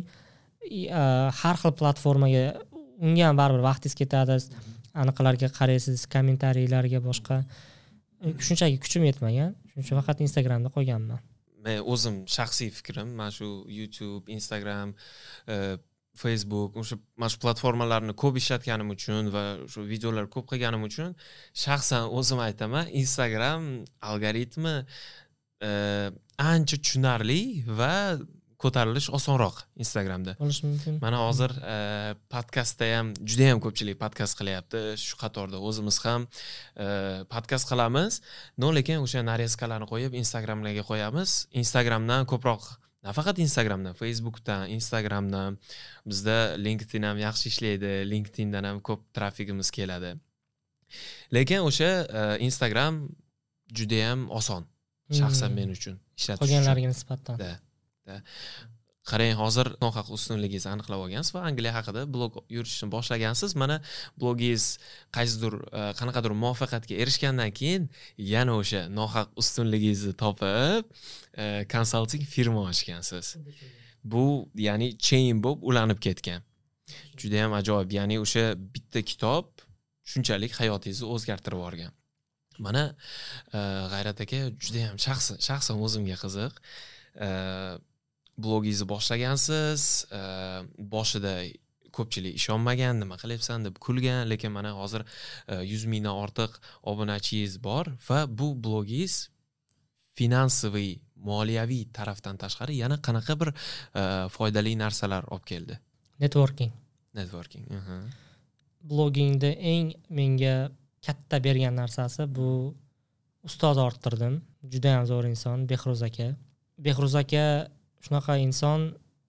har xil platformaga unga ham baribir vaqtingiz ketadi, aniqlarga qaraysiz, kommentariylarga, boshqa shunchaki kuchim yetmagan, shuning uchun faqat Instagramda qo'yganman. Men o'zim shaxsiy fikrim, mana shu YouTube, Instagram, Facebook, o'sha mana shu platformalarni ko'p ishlatganim uchun va shu videolar ko'p qilganim uchun shaxsan o'zim aytaman, Instagram algoritmi ancha tushunarli va ko'tarilish osonroq Instagramda. Bo'lishi mumkin. Mana hozir podkastda ham juda ham ko'pchilik podkast qilyapti. Shu qatorda o'zimiz ham podkast qilamiz. No, lekin o'sha narezkalarni qo'yib Instagramlarga qo'yamiz. Instagramdan ko'proq, nafaqat Instagramdan, Facebookdan, Instagramdan, bizda LinkedIn ham yaxshi ishlaydi. LinkedIndan ham ko'p trafikimiz keladi. Lekin o'sha Instagram juda ham oson. Shaxsan men uchun ishlatish uchun. Qolganlarga nisbatan. Da. Da. Qarang, hozir nohaq ustunligingizni aniqlab olgansiz va Angliya haqida blog yuritishni boshlagansiz. Mana blogingiz qaysidir qanaqadir muvaffaqiyatga erishgandan keyin yana o'sha nohaq ustunligingizni topib, konsalting firma ochgansiz. Bu, ya'ni chain bo'lib ulanib ketgan. Juda ham ajoyib. Ya'ni o'sha bitta kitob shunchalik hayotingizni o'zgartirib yuborgan. Mana G'ayrat aka juda ham shaxsan shaxsan o'zimga qiziq. Blogingizni boshlagansiz, boshida ko'pchilik ishonmagan, nima qilyapsan deb kulgan, lekin mana hozir yuz mingdan ortiq obunachingiz bor va bu blogingiz finansiviy, moliyaviy tarafdan tashqari yana qanaqa bir foydali narsalar olib keldi? Networking. Networking. Blogingda eng menga katta bergan narsasi bu ustoz orttirdim. Juda ham zo'r inson Behruz aka. Behruz aka shunaqa inson,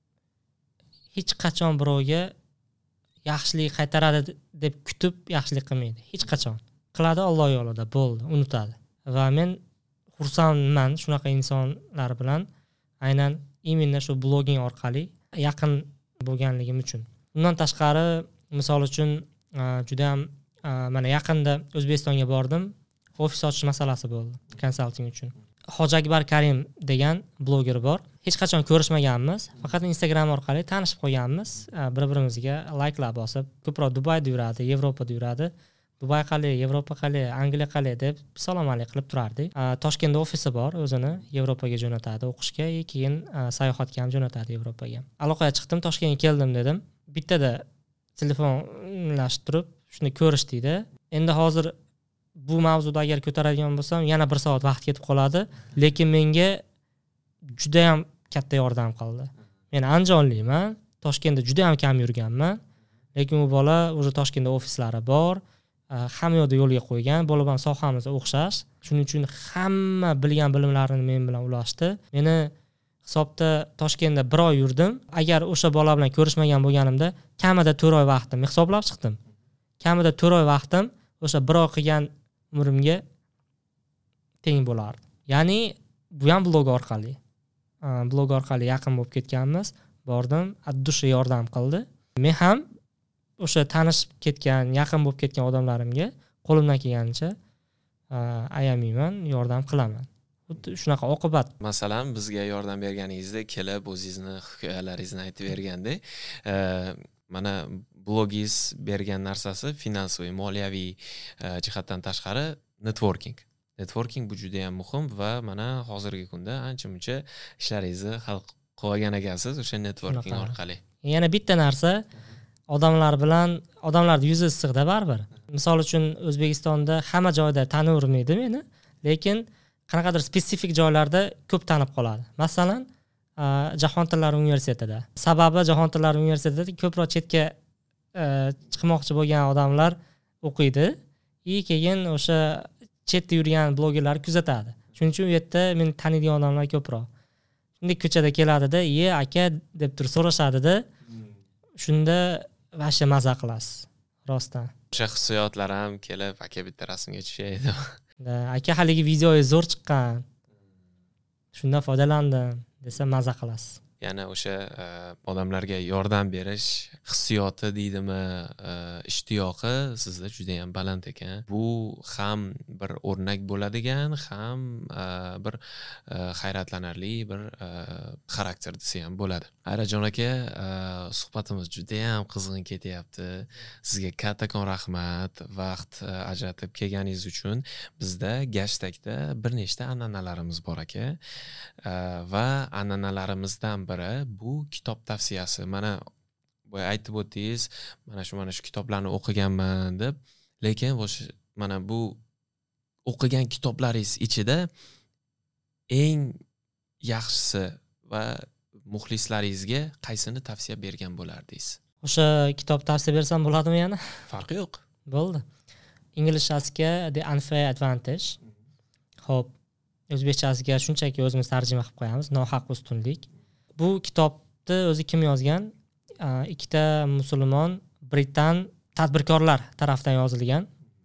hech qachon birovga yaxshilik qaytaradi deb kutib yaxshilik qilmaydi. Hech qachon. Qiladi Alloh yo'lida, bo'ldi, unutadi. Va men xursandman shunaqa insonlar bilan aynan именно shu blogging orqali yaqin bo'lganligim uchun. Undan tashqari, misol uchun juda ham mana yaqinda O'zbekistonga bordim. Ofis ochish masalasi bo'ldi konsalting uchun. Hoji Akbar Karim degan bloger bor. Hech qachon ko'rishmaganmiz, faqat Instagram orqali tanishib qolganmiz. Bir-birimizga like'lar bosib, ko'proq Dubayda yuradi, Yevropada yuradi. Dubay qalay, Yevropa qalay, Angliya qalay deb salom alaykum qilib turardik. Toshkentda ofisi bor, o'zini Yevropaga jo'natadi o'qishga, keyin sayohatga ham jo'natadi Yevropaga. Aloqaga chiqdim, Toshkentga keldim dedim. Bittada telefonlashib turib, shuni ko'rishdikda. Endi hozir bu mavzuda agar ko'taradigan bo'lsam, yana bir soat vaqt ketib qoladi, lekin menga juda ham katta yordam qildi. Men andijonliman, Toshkentda juda ham kam yurganman, lekin u bola o'sha Toshkentda ofislari bor, hamma yo'lda yo'lga qo'ygan, bo'lgan sohamiz o'xshash. Shuning uchun hamma bilgan bilimlarini men bilan ulashdi. Meni hisobda Toshkentda bir oy yurdim. Agar o'sha bola bilan ko'rishmagan bo'lganimda, kamida to'rt oy vaqtim hisoblab chiqdim. Kamida to'rt oy vaqtim o'sha bir oy qilgan umrimga teng bo'lardi. Ya'ni bu ham blog orqali. Blog orqali yaqin bo'lib ketganmiz. Bordim, addushi yordam qildi. Men ham o'sha tanishib ketgan, yaqin bo'lib ketgan odamlarimga qo'limdan kelganicha ayamayman, yordam qilaman. Xuddi shunaqa oqibat. Masalan, bizga yordam berganingizda kelib o'zingizni hikoyalaringizni aytib berganda, mana blogingiz bergan narsasi finansiy, moliyaviy jihatdan tashqari networking. Networking bu juda ham muhim va mana hozirgi kunda ancha-muncha ishlaringizni hal qilgan ekansiz o'sha networking orqali. Yana bitta narsa, odamlar bilan, odamlar yuzi issiqda baribir. Misol uchun O'zbekistonda hamma joyda tanivermaydi meni, lekin qanaqadir spesifik joylarda ko'p tanib qoladi. Masalan, Jahon tillari universitetida. Sababi Jahon tillari universitetida ko'proq chetga chiqmoqchi bo'lgan odamlar o'qiydi, и keyin o'sha chetda yurgan blogerlar kuzatadi. Shuning uchun u yerda meni taniydigan odamlar ko'proq. Shunda ko'chada keladida, "Ye, aka" deb turib so'rashadi-da. Shunda vasha maza qilasiz, rostdan. O'sha hissiyotlar ham kelib, aka bitta rasmga tushaydi. Da, aka haligi videoyingiz zo'r chiqqan. Shundan foydalandim desa maza qilasiz. Yana o'sha odamlarga yordam berish hissiyoti deydimi, ishtiyoqi sizda juda ham baland ekan. Bu ham bir o'rnak bo'ladigan, ham bir hayratlanarli bir xarakter desa ham bo'ladi. Ayrajon aka, suhbatimiz juda ham qizg'in ketyapti. Sizga kattakon rahmat, vaqt ajratib kelganingiz uchun. Bizda Gashtagda bir nechta an'analarimiz bor aka. Va an'analarimizdan biri bu kitob tavsiyasi. Mana boya aytib o'tdingiz, mana shu mana shu kitoblarni o'qiganman deb, lekin o'sha mana bu o'qigan kitoblaringiz ichida eng yaxshisi va muxlislaringizga qaysini tavsiya bergan bo'lardingiz? O'sha kitob tavsiya bersam bo'ladimi yana? Farqi yo'q. Bo'ldi. Inglizchasiga The Unfair Advantage. Xo'p, o'zbekchasiga shunchaki o'zimiz tarjima qilib qo'yamiz, nohaq ustunlik. Bu kitobni o'zi kim yozgan? Ikkita musulmon Britan tadbirkorlar tomonidan yozilgan.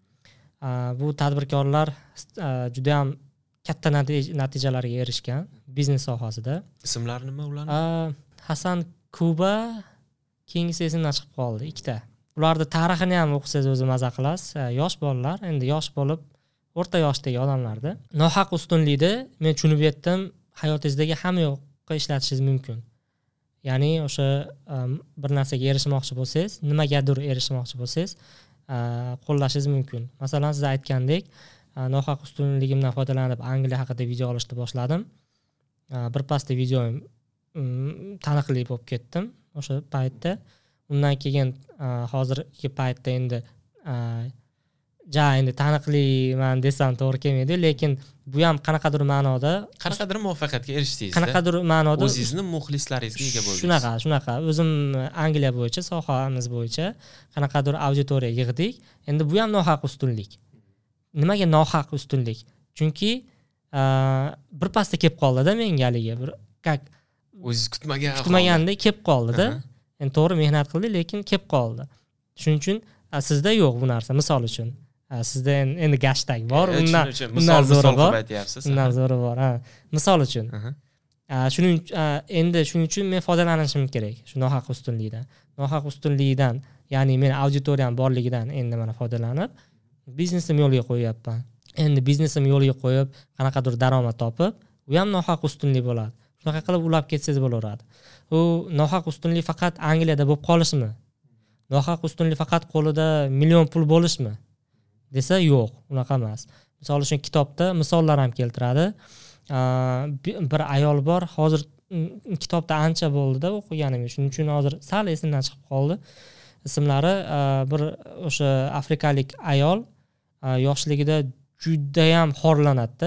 Bu tadbirkorlar juda ham katta natijalarga erishgan biznes sohasida. Ismlari nima ularning? Hasan Kuba, keyingisi esimdan chiqib qoldi, ikkita. Ularning tarixini ham o'qisangiz o'zi maza qilasiz. Yosh bolalar, endi yosh bo'lib, o'rta yoshdagi odamlarda. Nohaq ustunlikni men tushunib yetdim, hayotingizdagi hamma yoqqa ishlatishingiz mumkin. Ya'ni o'sha bir narsaga erishmoqchi bo'lsangiz, nimagadir erishmoqchi bo'lsangiz, qo'llashingiz mumkin. Masalan, siz aytgandek, nohaq ustunligimdan foydalanib Angliya haqida video olishni boshladim. Bir pasda videoim taniqli bo'lib ketdim o'sha paytda. Undan keyin hozirgi paytda endi ja endi taniqliman desam to'g'ri kelmaydi, lekin bu ham qanaqadir ma'noda qanaqadir muvaffaqiyatga erishdingiz. Qanaqadir ma'noda o'zingizni muxlislaringizga ega bo'ldingiz. Shunaqa, shunaqa. O'zim Angliya bo'yicha, sohamiz bo'yicha qanaqadir auditoriya yig'dik. Endi bu ham nohaq ustunlik. Nimaga nohaq ustunlik? Chunki bir pasda kelib qoldi-da menga haligi bir как o'zingiz kutmagan kutmaganda kelib qoldi-da. Endi to'g'ri mehnat qildi, lekin kelib qoldi. Shuning uchun sizda yo'q bu narsa, misol uchun. Sizda endi hashtag bor, undan undan zo'ri bor. Undan zo'ri bor, ha. Misol uchun. Shuning endi shuning uchun men foydalanishim kerak shu nohaq ustunlikdan. Nohaq ustunlikdan, ya'ni men auditoriyam borligidan endi mana foydalanib biznesim yo'lga qo'yapman. Endi biznesim yo'lga qo'yib, qanaqadir daromad topib, u ham nohaq ustunlik bo'ladi. Shunaqa qilib ulab ketsangiz bo'laveradi. U nohaq ustunlik faqat Angliyada bo'lib qolishmi? Nohaq ustunlik faqat qo'lida million pul bo'lishmi? Desa yo'q, unaqa emas. Misol uchun kitobda misollar ham keltiradi. Bir ayol bor, hozir kitobda ancha bo'ldi-da o'qiganim, shuning uchun hozir sal esimdan chiqib qoldi. Ismlari bir o'sha afrikalik ayol yoshligida juda ham xorlanadi-da.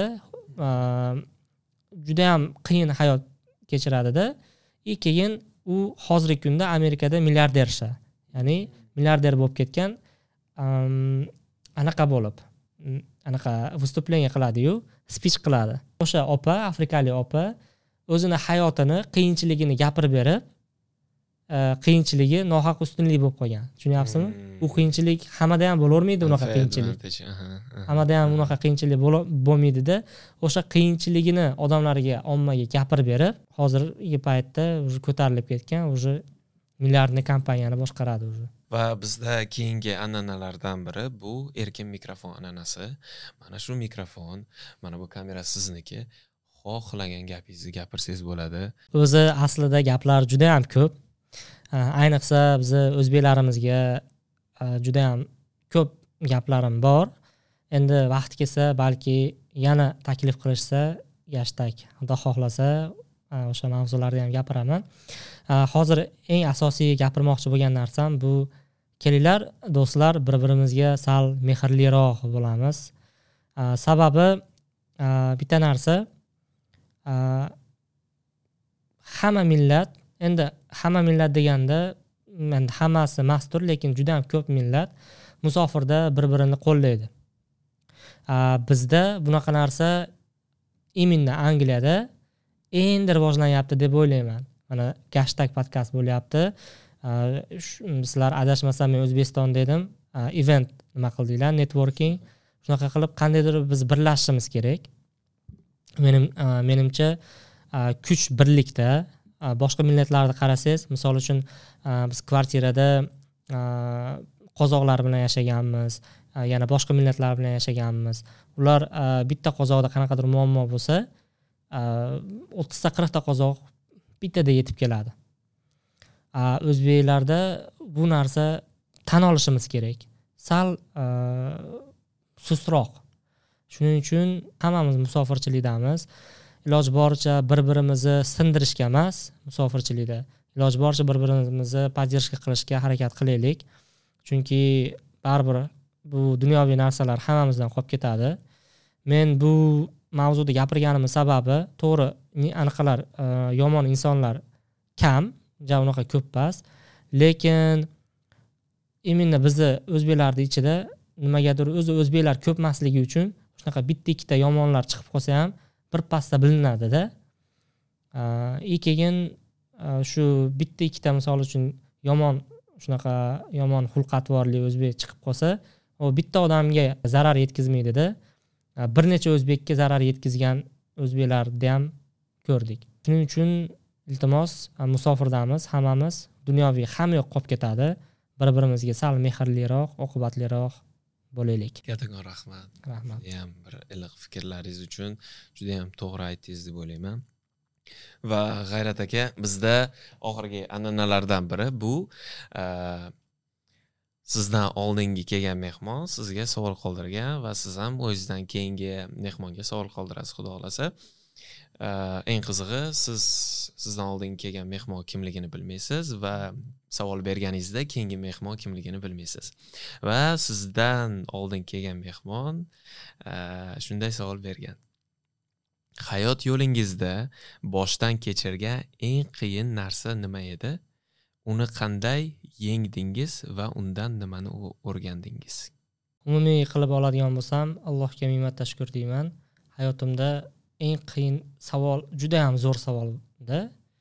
Juda ham qiyin hayot kechiradi-da. И keyin u hozirgi kunda Amerikada milliardersha, ya'ni milliarder bo'lib ketgan, anaqa bo'lib, anaqa выступление qiladi-yu, speech qiladi. O'sha opa, afrikalik opa o'zini hayotini, qiyinchiligini gapirib berib, qiyinchiligi nohaq ustunlik bo'lib qolgan. Tushunyapsizmi? U qiyinchilik hammada ham bo'lavermaydi, unaqa qiyinchilik. Hammada ham unaqa qiyinchilik bo'lmaydi-da. O'sha qiyinchiligini odamlarga, ommaga gapirib berib, hozirgi paytda уже ko'tarilib ketgan, уже milliardni kompaniyani boshqaradi уже. Va bizda keyingi an'analardan biri bu erkin mikrofon an'anasi. Mana shu mikrofon, mana bu kamera sizniki. Xohlagan gapingizni gapirsangiz bo'ladi. O'zi aslida gaplar juda ham ko'p. Ayniqsa biz o'zbeklarimizga juda ham ko'p gaplarim bor. Endi vaqt kelsa, balki yana taklif qilishsa, hashtag xudo xohlasa o'sha mavzularda ham gapiraman. Hozir eng asosiy gapirmoqchi bo'lgan narsam bu: kelinglar do'stlar, bir-birimizga sal mehrliroq bo'lamiz. Sababi bitta narsa, hamma millat, endi hamma millat deganda endi hammasi mastur, lekin juda ham ko'p millat musofirda bir-birini qo'llaydi. Bizda bunaqa narsa именно Angliyada endi rivojlanyapti deb o'ylayman. Mana hashtag podkast bo'lyapti. Sizlar adashmasam men O'zbekistonda edim. Event nima qildinglar, networking. Shunaqa qilib qandaydir biz birlashishimiz kerak. Menim menimcha kuch birlikda. Boshqa millatlarni qarasangiz, misol uchun biz kvartirada qozoqlar bilan yashaganmiz, yana boshqa millatlar bilan yashaganmiz. Ular bitta qozoqda qanaqadir muammo bo'lsa, o'ttizta qirqta qozoq bittada yetib keladi. O'zbeklarda bu narsa tan olishimiz kerak. Sal sustroq. Shuning uchun hammamiz musofirchilikdamiz. Iloj boricha bir-birimizni sindirishga emas, musofirchilikda. Iloj boricha bir-birimizni podдержка qilishga harakat qilaylik. Chunki baribir bu dunyoviy narsalar hammamizdan qolib ketadi. Men bu mavzuda gapirganim sababi, to'g'ri, anaqalar yomon insonlar kam, ja unaqa ko'p emas, lekin imенно bizni o'zbeklarning ichida nimagadir o'zi o'zbeklar ko'p emasligi uchun shunaqa bitta ikkita yomonlar chiqib qolsa ham bir pasda bilinadi-da. И keyin shu bitta ikkita misol uchun yomon shunaqa yomon xulq-atvorli o'zbek chiqib qolsa, u bitta odamga zarar yetkazmaydi-da. Bir necha o'zbekka zarar yetkazgan o'zbeklarni ham ko'rdik. Shuning uchun iltimos, musofirdamiz, hammamiz dunyoviy hamma yoq qolib ketadi. Bir-birimizga sal mehrliroq, oqibatliroq bo'laylik. Kattakon rahmat. Rahmat. Ham bir iliq fikrlaringiz uchun juda ham to'g'ri aytdingiz deb o'ylayman. Va G'ayrat aka, bizda oxirgi an'analardan biri bu sizdan oldingi kelgan mehmon sizga savol qoldirgan va siz ham o'zingizdan keyingi mehmonga savol qoldirasiz, xudo xolasa. Eng qizig'i, siz sizdan oldin kelgan mehmon kimligini bilmaysiz va savol berganingizda keyingi mehmon kimligini bilmaysiz. Va sizdan oldin kelgan mehmon shunday savol bergan. Hayot yo'lingizda boshdan kechirgan eng qiyin narsa nima edi? Uni qanday yengdingiz va undan nimani o'rgandingiz? Umumiy qilib oladigan bo'lsam, Allohga ming marta shukr deyman. Hayotimda eng qiyin savol juda ham zo'r savolda.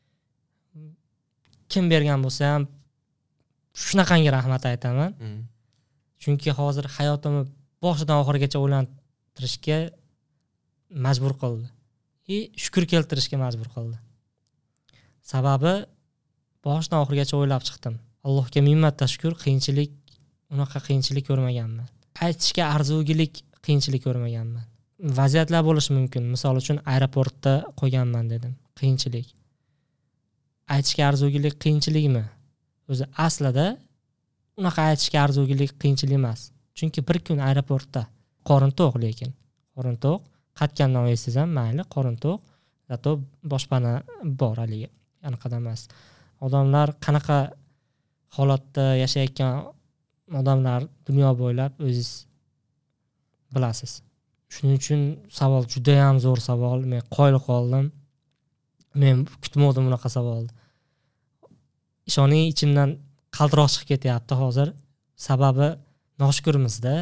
Kim bergan bo'lsa ham shunaqangi rahmat aytaman. Mm. Chunki hozir hayotimni boshidan oxirigacha o'ylantirishga majbur qildi. И shukr keltirishga majbur qildi. Sababi boshidan oxirigacha o'ylab chiqdim. Allohga ming marta shukr, qiyinchilik, unaqa qiyinchilik ko'rmaganman. Aytishga arzigulik qiyinchilik ko'rmaganman. Vaziyatlar bo'lishi mumkin. Misol uchun aeroportda qolganman dedim. Qiyinchilik. Aytishga arzigulik qiyinchilikmi? O'zi aslida unaqa aytishga arzigulik qiyinchilik emas. Chunki bir kun aeroportda qorin to'q, lekin qorin to'q, qatgandan yeysiz ham mayli, qorin to'q, zato boshpana bor haligi. Anaqa emas. Odamlar qanaqa holatda yashayotgan odamlar dunyo bo'ylab o'zingiz bilasiz. Shuning uchun savol juda ham zo'r savol. Men qoyil qoldim. Men kutmadim unaqa savolni. Ishoning, ichimdan qaltiroq chiqib ketyapti hozir. Sababi noshukrmizda.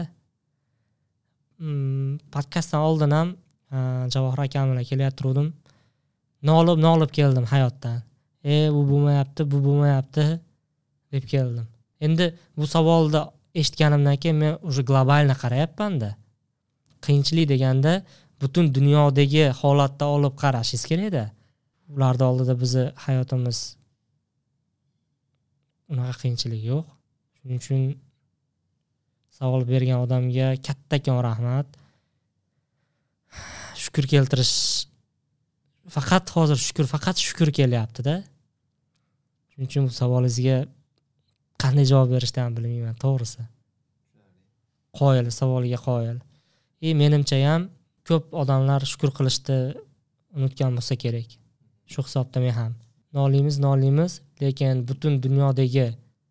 Hmm, podkastdan oldin ham Javohir akam bilan kelayotgandim. Nolib, nolib keldim hayotdan. E, bu bo'lmayapti, bu bo'lmayapti deb keldim. Endi bu savolni eshitganimdan keyin men уже globalni qarayapman-da. Qiyinchilik deganda butun dunyodagi holatda olib qarashingiz kerak-da. Ularda oldida bizni hayotimiz unaqa qiyinchilik yo'q. Shuning uchun savol bergan odamga kattakon rahmat. Shukr keltirish faqat hozir shukr, faqat shukr kelyapti-da. Shuning uchun bu savolingizga qanday javob berishni ham bilmayman, to'g'risi. Qoyil, savoliga qoyil. E menimcha ham ko'p odamlar shukr qilishni unutgan bo'lsa kerak. Shu hisobda men ham nolimiz, nolimiz, lekin butun dunyodagi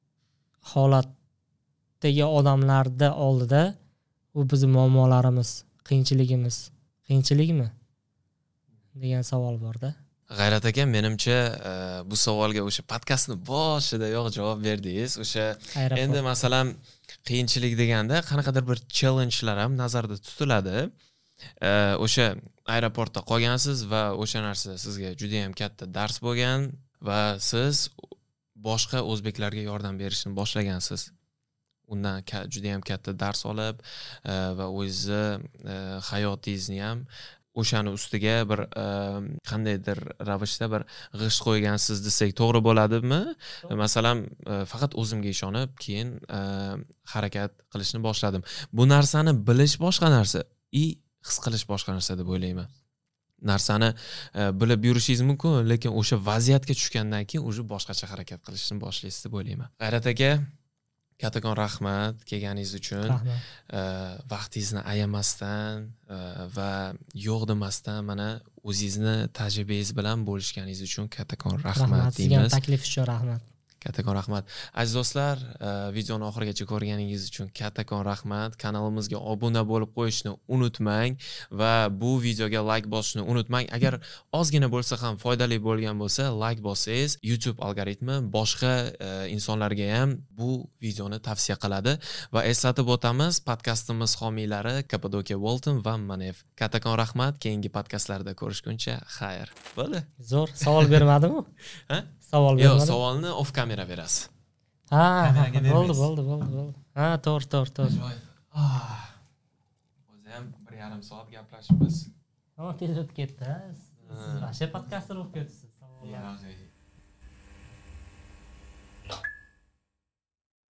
holatdagi odamlarda oldida u bizning muammolarimiz, qiyinchiligimiz, qiyinchilikmi degan savol bor-da. G'ayrat aka, menimcha bu savolga o'sha podkastning boshidayoq javob berdingiz. O'sha endi masalan qiyinchilik deganda qanaqadir bir challengelar ham nazarda tutiladi. O'sha aeroportda qolgansiz va o'sha narsa sizga juda ham katta dars bo'lgan va siz boshqa o'zbeklarga yordam berishni boshlagansiz. Undan juda ham katta dars olib va o'zingizni hayotingizni ham o'shani ustiga bir qandaydir ravishda bir g'isht qo'ygansiz desak to'g'ri bo'ladimi? Masalan, faqat o'zimga ishonib, keyin harakat qilishni boshladim. Bu narsani bilish boshqa narsa, i his qilish boshqa narsa deb o'ylayman. Narsani bilib yurishingiz mumkin, lekin o'sha vaziyatga tushgandan keyin o'zi boshqacha harakat qilishni boshlaysiz deb o'ylayman. G'ayrat aka, kattakon rahmat kelganingiz uchun. Vaqtingizni ayamasdan va yo'q demasdan mana o'zingizni tajribangiz bilan bo'lishganingiz uchun kattakon rahmat deymiz. Sizga taklif uchun rahmat. Kattakon rahmat. Aziz do'stlar, videoni oxirigacha ko'rganingiz uchun kattakon rahmat. Kanalimizga obuna bo'lib qo'yishni unutmang va bu videoga like bosishni unutmang. Agar ozgina bo'lsa ham foydali bo'lgan bo'lsa, like bossangiz, YouTube algoritmi boshqa insonlarga ham bu videoni tavsiya qiladi va eslatib o'tamiz, podkastimiz homiylari Kapadokiya Walton va Manev. Kattakon rahmat. Keyingi podkastlarda ko'rishguncha xayr. Bo'ldi. Zo'r. Savol bermadimi? Ha? Savol bermadimi? Yo'q, savolni off kamera berasiz. Ha, bo'ldi, bo'ldi, bo'ldi, bo'ldi. Ha, to'g'ri, to'g'ri, to'g'ri. O'zi ham bir yarim soat gaplashibmiz. Ha, tez o'tib ketdi. Siz rasha podkastlar o'qib ketdingiz.